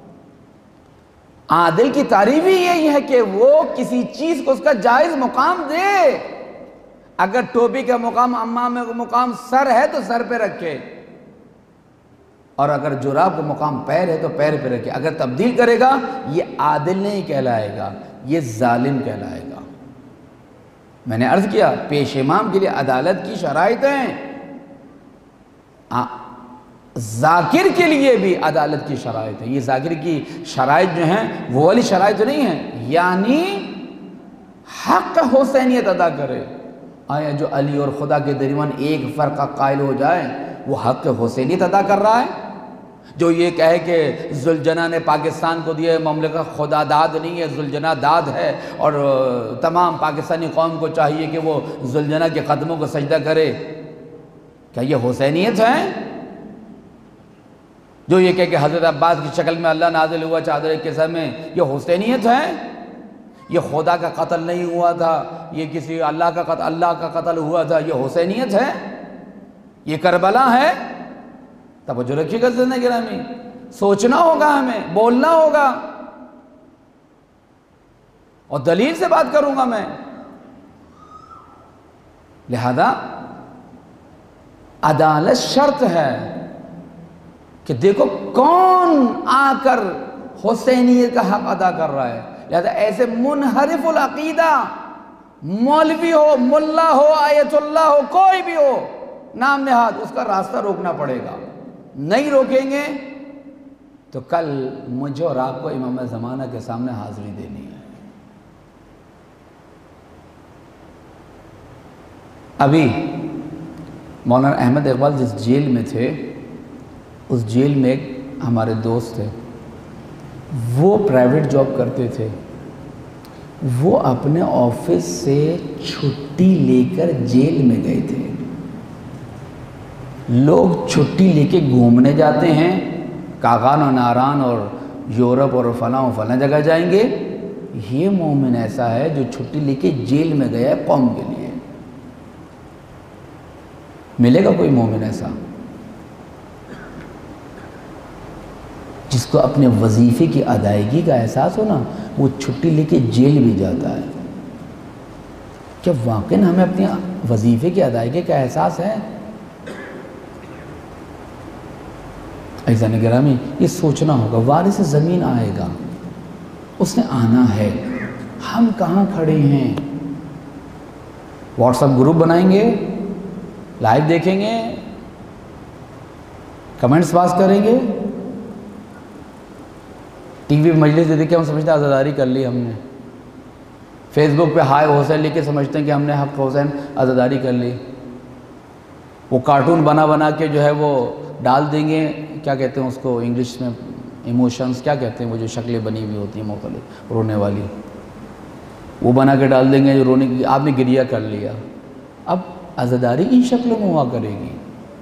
عادل کی تعریف ہی یہی ہے کہ وہ کسی چیز کو اس کا جائز مقام دے۔ اگر ٹوپی کا مقام امام کا مقام سر ہے تو سر پہ رکھے، اور اگر جراب کا مقام پیر ہے تو پیر پہ رکھے۔ اگر تبدیل کرے گا یہ عادل نہیں کہلائے گا، یہ ظالم کہلائے گا۔ میں نے عرض کیا پیش امام کے لیے عدالت کی شرائط ہیں، ذاکر کے لیے بھی عدالت کی شرائط ہیں۔ یہ ذاکر کی شرائط جو ہیں وہ والی شرائط نہیں ہیں، یعنی حق حسینیت ادا کرے۔ آیا جو علی اور خدا کے درمیان ایک فرق کا قائل ہو جائے وہ حق حسینیت ادا کر رہا ہے؟ جو یہ کہے کہ ذوالجناح نے پاکستان کو دیے مملکت خدا داد نہیں ہے، ذوالجناح داد ہے، اور تمام پاکستانی قوم کو چاہیے کہ وہ ذوالجناح کے قدموں کو سجدہ کرے، کیا یہ حسینیت ہے؟ جو یہ کہے کہ حضرت عباس کی شکل میں اللہ نازل ہوا چادر کسر میں، یہ حسینیت ہے؟ یہ خدا کا قتل نہیں ہوا تھا، یہ کسی اللہ کا قتل اللہ کا قتل ہوا تھا، یہ حسینیت ہے؟ یہ کربلا ہے؟ توجہ رکھیے گا زندہ گرامی، سوچنا ہوگا، ہمیں بولنا ہوگا، اور دلیل سے بات کروں گا میں۔ لہذا عدالت شرط ہے کہ دیکھو کون آ کر حسینیت کا حق ادا کر رہا ہے۔ لہذا ایسے منحرف العقیدہ مولوی ہو، ملا ہو، آیت اللہ ہو، کوئی بھی ہو نام نہاد، اس کا راستہ روکنا پڑے گا۔ نہیں روکیں گے تو کل مجھے اور آپ کو امام زمانہ کے سامنے حاضری دینی ہے۔ ابھی مولانا احمد اقبال جس جیل میں تھے، اس جیل میں ایک ہمارے دوست تھے، وہ پرائیویٹ جاب کرتے تھے۔ وہ اپنے آفس سے چھٹی لے کر جیل میں گئے تھے۔ لوگ چھٹی لے کے گھومنے جاتے ہیں، کاغان و ناران اور یورپ اور فلاں و فلاں جگہ جائیں گے، یہ مومن ایسا ہے جو چھٹی لے کے جیل میں گیا ہے قوم کے لیے۔ ملے گا کوئی مومن ایسا جس کو اپنے وظیفے کی ادائیگی کا احساس ہو نا، وہ چھٹی لے کے جیل بھی جاتا ہے؟ کیا واقعاً ہمیں اپنی وظیفے کی ادائیگی کا احساس ہے؟ عزیزان گرامی، یہ سوچنا ہوگا۔ وارث زمین آئے گا، اس نے آنا ہے، ہم کہاں کھڑے ہیں؟ واٹس ایپ گروپ بنائیں گے، لائیو دیکھیں گے، کمنٹس پاس کریں گے، ٹی وی پہ مجلس دے کے ہم سمجھتے ہیں عزاداری کر لی ہم نے، فیس بک پہ ہائے حسین لکھ کے سمجھتے ہیں کہ ہم نے حق حسین عزاداری کر لی، وہ کارٹون بنا بنا کے جو ہے وہ ڈال دیں گے، کیا کہتے ہیں اس کو انگلش میں، ایموشنز کیا کہتے ہیں، وہ جو شکلیں بنی ہوئی ہوتی ہیں مختلف رونے والی، وہ بنا کے ڈال دیں گے جو رونے کی، آپ نے گریہ کر لیا۔ اب عزاداری ان شکلوں میں ہوا کرے گی؟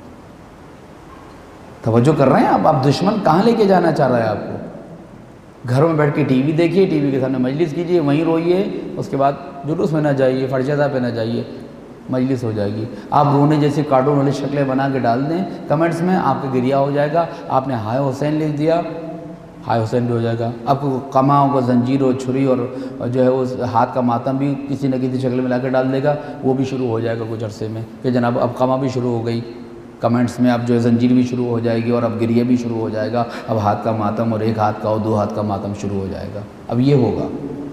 توجہ کر رہے ہیں آپ؟ آپ دشمن کہاں لے کے جانا چاہ رہا ہے آپ کو؟ گھروں میں بیٹھ کے ٹی وی دیکھیے، ٹی وی کے سامنے مجلس کیجیے، وہیں روئیے، اس کے بعد جلوس میں نہ جائیے، فرشتہ پہ نہ جائیے، مجلس ہو جائے گی۔ آپ رونے جیسی کارٹون والی شکلیں بنا کے ڈال دیں کمنٹس میں، آپ کا گریہ ہو جائے گا۔ آپ نے ہائے حسین لکھ دیا، ہائے حسین بھی ہو جائے گا۔ آپ کو قمع کو زنجیر اور چھری اور جو ہے اس ہاتھ کا ماتم بھی کسی نہ کسی شکل میں لا کے ڈال دے گا، وہ بھی شروع ہو جائے گا کچھ عرصے میں کہ جناب اب قمع بھی شروع ہو گئی، کمنٹس میں اب جو ہے زنجیر بھی شروع ہو جائے گی، اور اب گریہ بھی شروع ہو جائے گا، اب ہاتھ کا ماتم اور ایک ہاتھ کا اور دو ہاتھ کا ماتم شروع ہو جائے گا۔ اب یہ ہوگا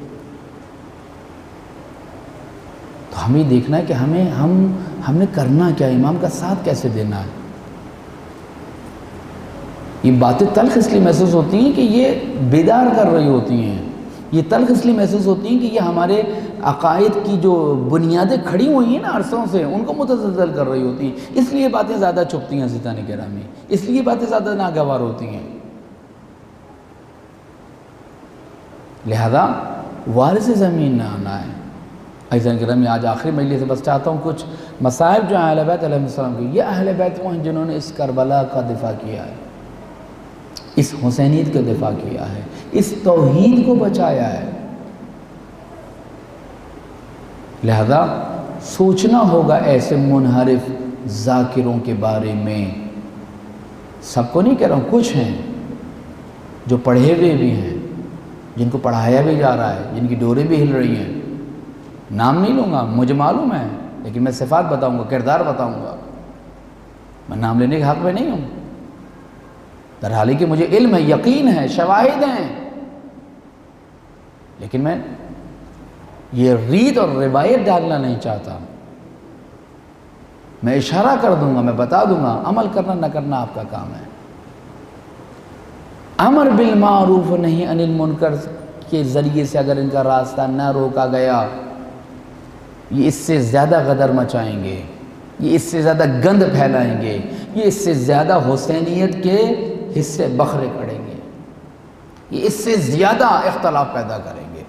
تو ہمیں دیکھنا ہے کہ ہمیں ہم ہم نے کرنا کیا، امام کا ساتھ کیسے دینا ہے۔ یہ باتیں تلخ اس لیے محسوس ہوتی ہیں کہ یہ بیدار کر رہی ہوتی ہیں، یہ تلخ اس لیے محسوس ہوتی ہیں کہ یہ ہمارے عقائد کی جو بنیادیں کھڑی ہوئی ہیں نا عرصوں سے، ان کو متزلزل کر رہی ہوتی ہیں، اس لیے باتیں زیادہ چھپتی ہیں عزیزان گرامی، اس لیے باتیں زیادہ ناگوار ہوتی ہیں۔ لہذا وارث زمین نہ آنا ہے۔ عزیزان گرامی، آج آخری مجلس سے بس چاہتا ہوں کچھ مصائب جو ہیں اہل بیت علیہ السلام کی، یہ اہل بیت وہ ہیں جنہوں نے اس کربلا کا دفاع کیا ہے، اس حسینیت کا دفاع کیا ہے، اس توحید کو بچایا ہے۔ لہذا سوچنا ہوگا ایسے منحرف ذاکروں کے بارے میں۔ سب کو نہیں کہہ رہا ہوں، کچھ ہیں جو پڑھے ہوئے بھی ہیں، جن کو پڑھایا بھی جا رہا ہے، جن کی ڈوریں بھی ہل رہی ہیں۔ نام نہیں لوں گا، مجھے معلوم ہے، لیکن میں صفات بتاؤں گا، کردار بتاؤں گا، میں نام لینے کے حق میں نہیں ہوں، در حالی کہ مجھے علم ہے، یقین ہے، شواہد ہیں، لیکن میں یہ ریت اور روایت ڈالنا نہیں چاہتا۔ میں اشارہ کر دوں گا، میں بتا دوں گا، عمل کرنا نہ کرنا آپ کا کام ہے۔ امر بالمعروف نہیں عن المنکر کے ذریعے سے اگر ان کا راستہ نہ روکا گیا، یہ اس سے زیادہ غدر مچائیں گے، یہ اس سے زیادہ گند پھیلائیں گے، یہ اس سے زیادہ حسینیت کے حصے بکھرے کریں گے، یہ اس سے زیادہ اختلاف پیدا کریں گے۔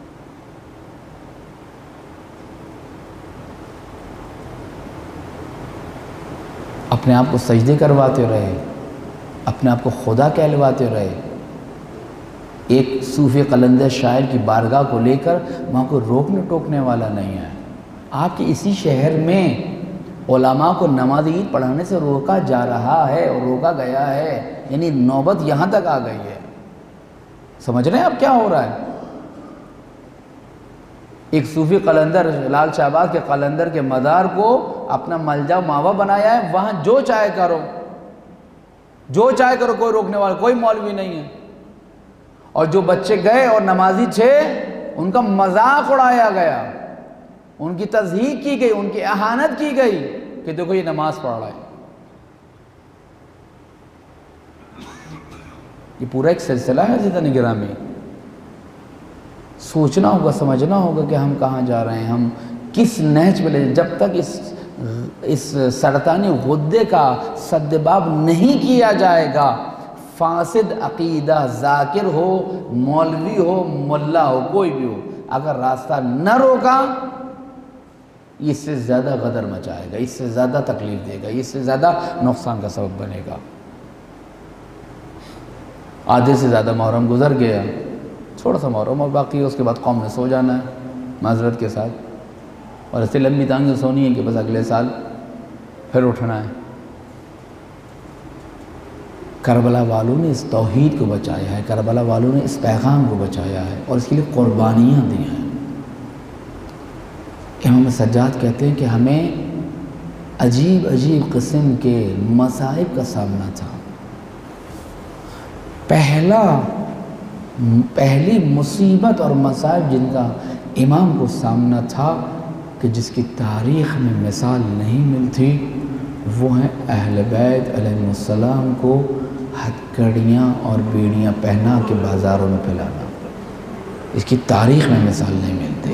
اپنے آپ کو سجدے کرواتے رہے، اپنے آپ کو خدا کہلواتے رہے۔ ایک صوفی قلندر شاعر کی بارگاہ کو لے کر وہاں کو روکنے ٹوکنے والا نہیں ہے۔ آپ کے اسی شہر میں علماء کو نماز عید پڑھانے سے روکا جا رہا ہے اور روکا گیا ہے، یعنی نوبت یہاں تک آ گئی ہے۔ سمجھ رہے ہیں اب کیا ہو رہا ہے؟ ایک صوفی قلندر لال شہباز کے قلندر کے مزار کو اپنا ملجا ماوا بنایا ہے، وہاں جو چاہے کرو، جو چاہے کرو، کوئی روکنے والا، کوئی مولوی نہیں ہے۔ اور جو بچے گئے اور نمازی تھے ان کا مذاق اڑایا گیا، ان کی تضحیق کی گئی، ان کی اہانت کی گئی کہ دیکھو یہ نماز پڑھ رہا ہے۔ یہ پورا ایک سلسلہ ہے عزیزان گرامی۔ سوچنا ہوگا، سمجھنا ہوگا کہ ہم کہاں جا رہے ہیں، ہم کس نہج پہ لے۔ جب تک اس اس سرطانی غدے کا سدباب نہیں کیا جائے گا، فاسد عقیدہ ذاکر ہو، مولوی ہو، ملا ہو، کوئی بھی ہو، اگر راستہ نہ روکا، اس سے زیادہ غدر مچائے گا، اس سے زیادہ تکلیف دے گا، اس سے زیادہ نقصان کا سبب بنے گا۔ آدھے سے زیادہ محرم گزر گیا، تھوڑا سا محرم اور باقی اس کے بعد قوم نے سو جانا ہے معذرت کے ساتھ، اور ایسے لمبی تانگیں سونی ہے کہ بس اگلے سال پھر اٹھنا ہے۔ کربلا والوں نے اس توحید کو بچایا ہے، کربلا والوں نے اس پیغام کو بچایا ہے اور اس کے لیے قربانیاں دی ہیں۔ امام سجاد کہتے ہیں کہ ہمیں عجیب عجیب قسم کے مصائب کا سامنا تھا۔ پہلا پہلی مصیبت اور مصائب جن کا امام کو سامنا تھا کہ جس کی تاریخ میں مثال نہیں ملتی، وہ ہیں اہل بیت علیہ السلام کو ہتھکڑیاں اور بیڑیاں پہنا کے بازاروں میں پھیلانا۔ اس کی تاریخ میں مثال نہیں ملتی۔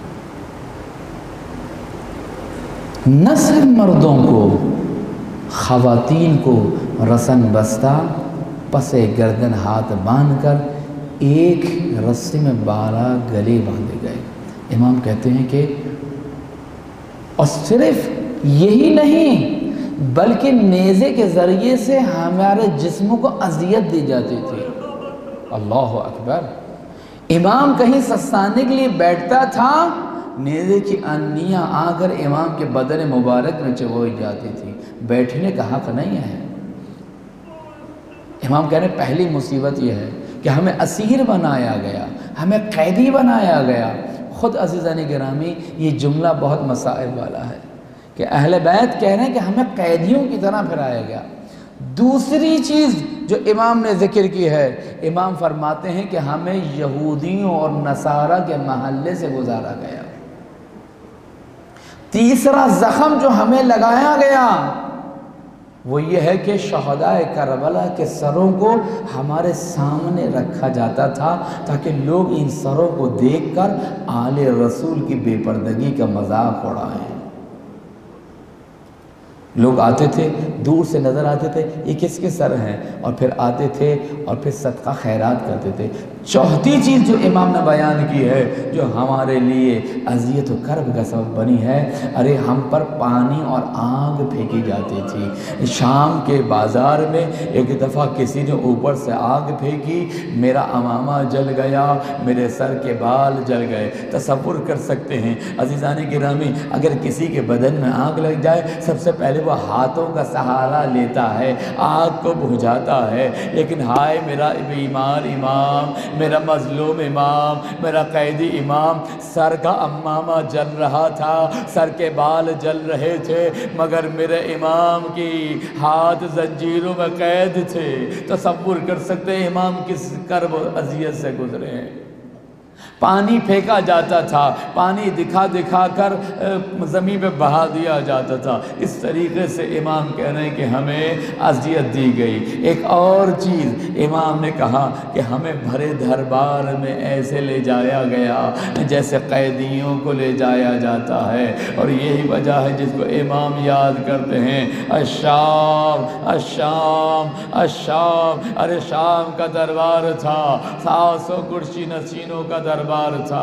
نہ صرف مردوں کو، خواتین کو رسن بستہ پسے گردن ہاتھ باندھ کر ایک رسی میں بارہ گلے باندھے گئے۔ امام کہتے ہیں کہ اور صرف یہی نہیں بلکہ نیزے کے ذریعے سے ہمارے جسموں کو اذیت دی جاتی تھی۔ اللہ اکبر۔ امام کہیں سستانے کے لیے بیٹھتا تھا، نیزے کی انیاں آ کر امام کے بدن مبارک میں چبوئی جاتی تھی۔ بیٹھنے کا حق نہیں ہے۔ امام کہہ رہے ہیں پہلی مصیبت یہ ہے کہ ہمیں اسیر بنایا گیا، ہمیں قیدی بنایا گیا۔ خود عزیزان گرامی یہ جملہ بہت مصائب والا ہے کہ اہل بیت کہہ رہے ہیں کہ ہمیں قیدیوں کی طرح پھرایا گیا۔ دوسری چیز جو امام نے ذکر کی ہے، امام فرماتے ہیں کہ ہمیں یہودیوں اور نصارہ کے محلے سے گزارا گیا۔ تیسرا زخم جو ہمیں لگایا گیا وہ یہ ہے کہ شہدائے کربلا کے سروں کو ہمارے سامنے رکھا جاتا تھا تاکہ لوگ ان سروں کو دیکھ کر آل رسول کی بے پردگی کا مذاق اڑائیں۔ لوگ آتے تھے، دور سے نظر آتے تھے یہ کس کے سر ہیں، اور پھر آتے تھے اور پھر صدقہ خیرات کرتے تھے۔ چوتھی چیز جو امام نے بیان کی ہے جو ہمارے لیے اذیت و کرب کا سبب بنی ہے، ارے ہم پر پانی اور آگ پھینکی جاتی تھی۔ شام کے بازار میں ایک دفعہ کسی نے اوپر سے آگ پھینکی، میرا امامہ جل گیا، میرے سر کے بال جل گئے۔ تصور کر سکتے ہیں عزیزان گرامی، اگر کسی کے بدن میں آگ لگ جائے سب سے پہلے وہ ہاتھوں کا سہارا لیتا ہے، آگ کو بجھاتا ہے، لیکن ہائے میرا بیمار امام، میرا مظلوم امام، میرا قیدی امام، سر کا امامہ جل رہا تھا، سر کے بال جل رہے تھے، مگر میرے امام کی ہاتھ زنجیروں میں قید تھے۔ تصور کر سکتے ہیں امام کس کرب و اذیت سے گزرے ہیں۔ پانی پھینکا جاتا تھا، پانی دکھا دکھا کر زمین پہ بہا دیا جاتا تھا۔ اس طریقے سے امام کہہ رہے ہیں کہ ہمیں اذیت دی گئی۔ ایک اور چیز امام نے کہا کہ ہمیں بھرے دربار میں ایسے لے جایا گیا جیسے قیدیوں کو لے جایا جاتا ہے، اور یہی وجہ ہے جس کو امام یاد کرتے ہیں، الشام الشام الشام، ارے شام کا دربار تھا، سات سو کرسی نشینوں کا دربار تھا۔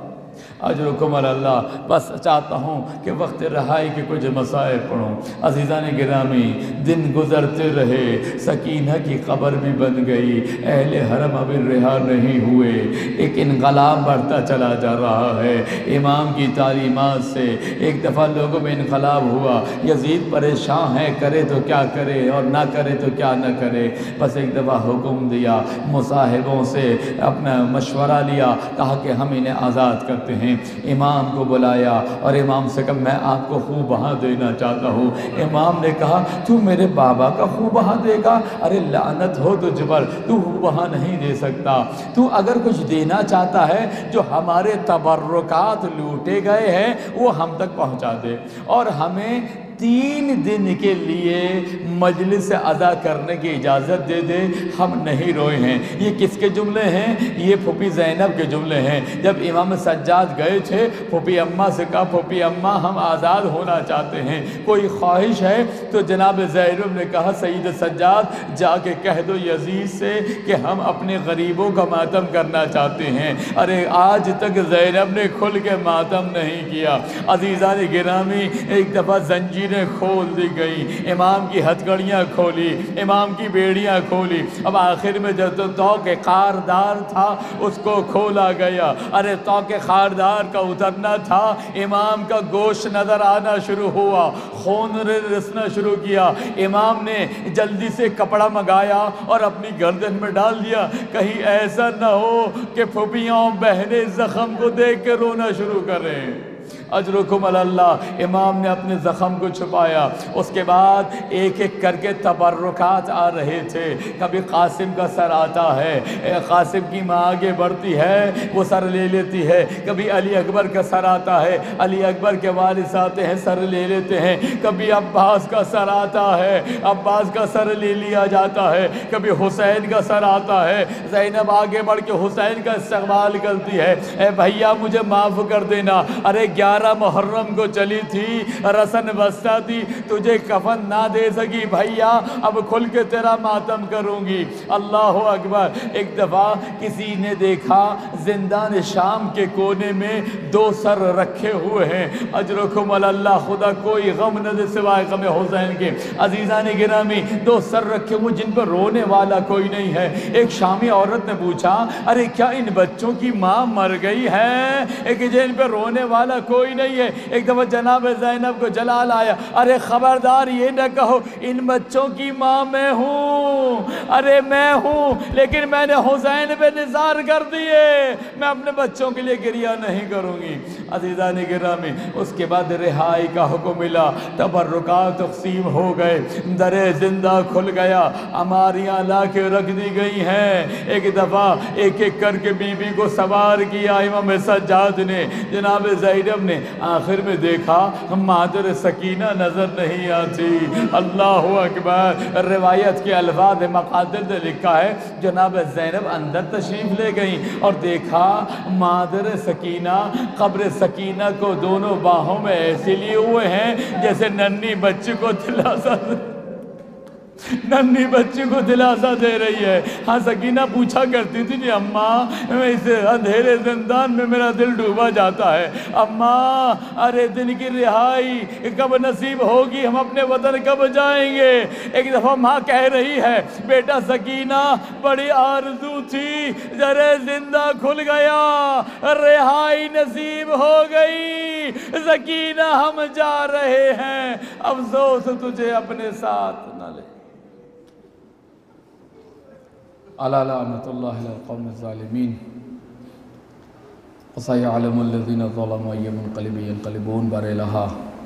اجرکم اللہ۔ بس چاہتا ہوں کہ وقت رہائی کے کچھ مسائل پڑھوں۔ عزیزان گرامی، دن گزرتے رہے، سکینہ کی قبر بھی بن گئی، اہل حرم ابھی رہا نہیں ہوئے، ایک انقلاب بڑھتا چلا جا رہا ہے امام کی تعلیمات سے۔ ایک دفعہ لوگوں میں انقلاب ہوا، یزید پریشان ہے، کرے تو کیا کرے اور نہ کرے تو کیا نہ کرے۔ بس ایک دفعہ حکم دیا، مصاحبوں سے اپنا مشورہ لیا، کہا کہ ہم انہیں آزاد کرتے ہیں۔ امام کو بلایا اور امام سے کہا میں آپ کو خوں بہا دینا چاہتا ہوں۔ امام نے کہا تو میرے بابا کا خوں بہا دے گا؟ ارے لعنت ہو تجھ پر، تو خوں بہا نہیں دے سکتا۔ تو اگر کچھ دینا چاہتا ہے جو ہمارے تبرکات لوٹے گئے ہیں وہ ہم تک پہنچا دے، اور ہمیں تین دن کے لیے مجلس ادا کرنے کی اجازت دے دے، ہم نہیں روئے ہیں۔ یہ کس کے جملے ہیں؟ یہ پھوپھی زینب کے جملے ہیں۔ جب امام سجاد گئے تھے، پھوپھی اماں سے کہا پھوپھی اماں ہم آزاد ہونا چاہتے ہیں، کوئی خواہش ہے؟ تو جناب زینب نے کہا سید سجاد جا کے کہہ دو یزید سے کہ ہم اپنے غریبوں کا ماتم کرنا چاہتے ہیں۔ ارے آج تک زینب نے کھل کے ماتم نہیں کیا۔ عزیزان گرامی، ایک دفعہ زنجیر کھول دی گئی، امام کی ہتھکڑیاں کھولی، امام کی بیڑیاں کھولی، اب آخر میں جو توق خاردار تھا اس کو کھولا گیا۔ ارے توق خاردار کا اترنا تھا، امام کا گوشت نظر آنا شروع ہوا، خون رسنا شروع کیا۔ امام نے جلدی سے کپڑا منگایا اور اپنی گردن میں ڈال دیا، کہیں ایسا نہ ہو کہ پھوپھیاں بہنیں زخم کو دیکھ کے رونا شروع کریں۔ اجرکم اللہ۔ امام نے اپنے زخم کو چھپایا۔ اس کے بعد ایک ایک کر کے تبرکات آ رہے تھے۔ کبھی قاسم کا سر آتا ہے، قاسم کی ماں آگے بڑھتی ہے، وہ سر لے لیتی ہے۔ کبھی علی اکبر کا سر آتا ہے، علی اکبر کے والد آتے ہیں، سر لے لیتے ہیں۔ کبھی عباس کا سر آتا ہے، عباس کا سر لے لیا جاتا ہے۔ کبھی حسین کا سر آتا ہے، زینب آگے بڑھ کے حسین کا استقبال کرتی ہے، اے بھیا مجھے معاف کر دینا، ارے گیارہ محرم کو چلی تھی، رسن بستہ تھی، تجھے کفن نہ دے سکی، بھیا اب کھل کے تیرا ماتم کروں گی۔ اللہ اکبر۔ ایک دفعہ کسی نے دیکھا زندان شام کے کونے میں دو سر رکھے ہوئے ہیں۔ اجرکم اللہ، خدا کوئی غم نہ دے سوائے غم حسین کے۔ عزیزان گرامی، دو سر رکھے ہوئے جن پر رونے والا کوئی نہیں ہے۔ ایک شامی عورت نے پوچھا ارے کیا ان بچوں کی ماں مر گئی ہے؟ ایک جن پہ رونے والا کوئی نہیں ہے۔ ایک دفعہ جناب زینب کو جلال آیا، ارے خبردار یہ نہ کہو ان بچوں کی ماں میں ہوں، ارے میں ہوں، لیکن میں نے حسین پہ نثار کر دیے، میں اپنے بچوں کے لیے گریہ نہیں کروں گی۔ عزیزان گرامی اس کے بعد رہائی کا حکم ملا، تبرکات تقسیم ہو گئے، در زندہ کھل گیا، اماریاں لا کے رکھ دی گئی ہیں۔ ایک دفعہ ایک ایک کر کے بی بی کو سوار کیا امام سجاد نے، جناب زینب نے، آخر میں دیکھا مادر سکینہ نظر نہیں آتی۔ اللہ اکبر۔ روایت کے الفاظ مقادر نے لکھا ہے جناب زینب اندر تشریف لے گئیں اور دیکھا مادر سکینہ قبر سکینہ کو دونوں باہوں میں ایسے لیے ہوئے ہیں جیسے ننھی بچی کو دلاسا ننھی بچی کو دلاسا دے رہی ہے۔ ہاں سکینہ پوچھا کرتی تھی جی اماں میں اس اندھیرے زندان میں میرا دل ڈوبا جاتا ہے، اماں ارے دن کی رہائی کب نصیب ہوگی، ہم اپنے وطن کب جائیں گے۔ ایک دفعہ ماں کہہ رہی ہے بیٹا سکینہ بڑی آرزو تھی، در زندہ کھل گیا، رہائی نصیب ہو گئی، سکینہ ہم جا رہے ہیں، افسوس تجھے اپنے ساتھ نہ لے۔ الا لعنت اللہ علی القوم الظالمین وسيعلم الذین ظلموا أي منقلب ينقلبون۔ بار الہا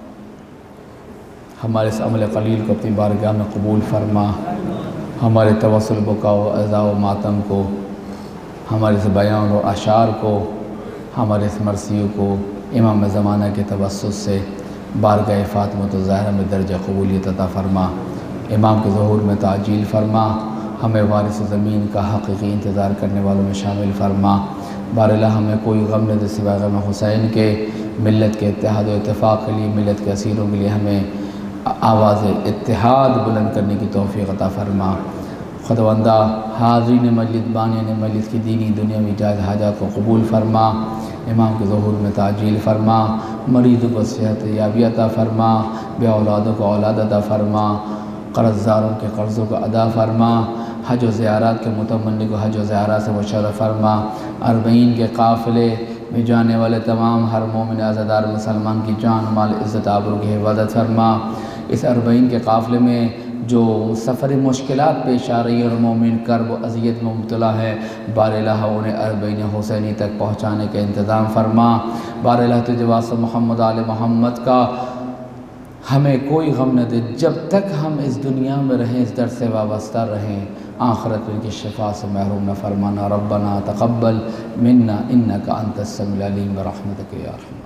ہمارے اس عمل قلیل کو اپنی بارگاہ میں قبول فرما، ہمارے توسل بکا و عزا و ماتم کو، ہمارے اس بیان و اشعار کو، ہمارے اس مرثیوں کو امام زمانہ کے توسط سے بارگاہ فاطمۃ الزہرا میں درجہ قبولیت عطا فرما، امام کے ظہور میں تعجیل فرما، ہمیں وارث زمین کا حقیقی انتظار کرنے والوں میں شامل فرما۔ بار الہ ہمیں کوئی غم نہ دے سوائے غم حسین کے، ملت کے اتحاد و اتفاق کے لیے، ملت کے اسیروں کے لیے ہمیں آواز اتحاد بلند کرنے کی توفیق عطا فرما۔ خداوندہ حاضرین مجلس، بانیان مجلس کی دینی دنیاوی جائز حاجات کو قبول فرما، امام کے ظہور میں تعجیل فرما، مریضوں کو صحت یابی عطا فرما، بے اولادوں کو اولاد عطا فرما، قرض داروں کے قرضوں کو ادا فرما، حج و زیارات کے متمنی کو حج و زیارات سے مشرف فرما، اربعین کے قافلے میں جانے والے تمام ہر مومن عزادار مسلمان کی جان مال عزت آبرو کی حفاظت فرما۔ اس اربعین کے قافلے میں جو سفر مشکلات پیش آ رہی ہے اور مومن کرب و اذیت میں مبتلا ہے، بار الہ انہیں اربعین حسینی تک پہنچانے کے انتظام فرما۔ بار الہ تجھے واسطہ محمد آل محمد کا ہمیں کوئی غم نہ دے، جب تک ہم اس دنیا میں رہیں اس در سے وابستہ رہیں، آخرت میں ان کی شفاعت سے محروم نہ فرمانا۔ ربنا تقبل منا انک انت السمیع العلیم برحمتک یا ارحم۔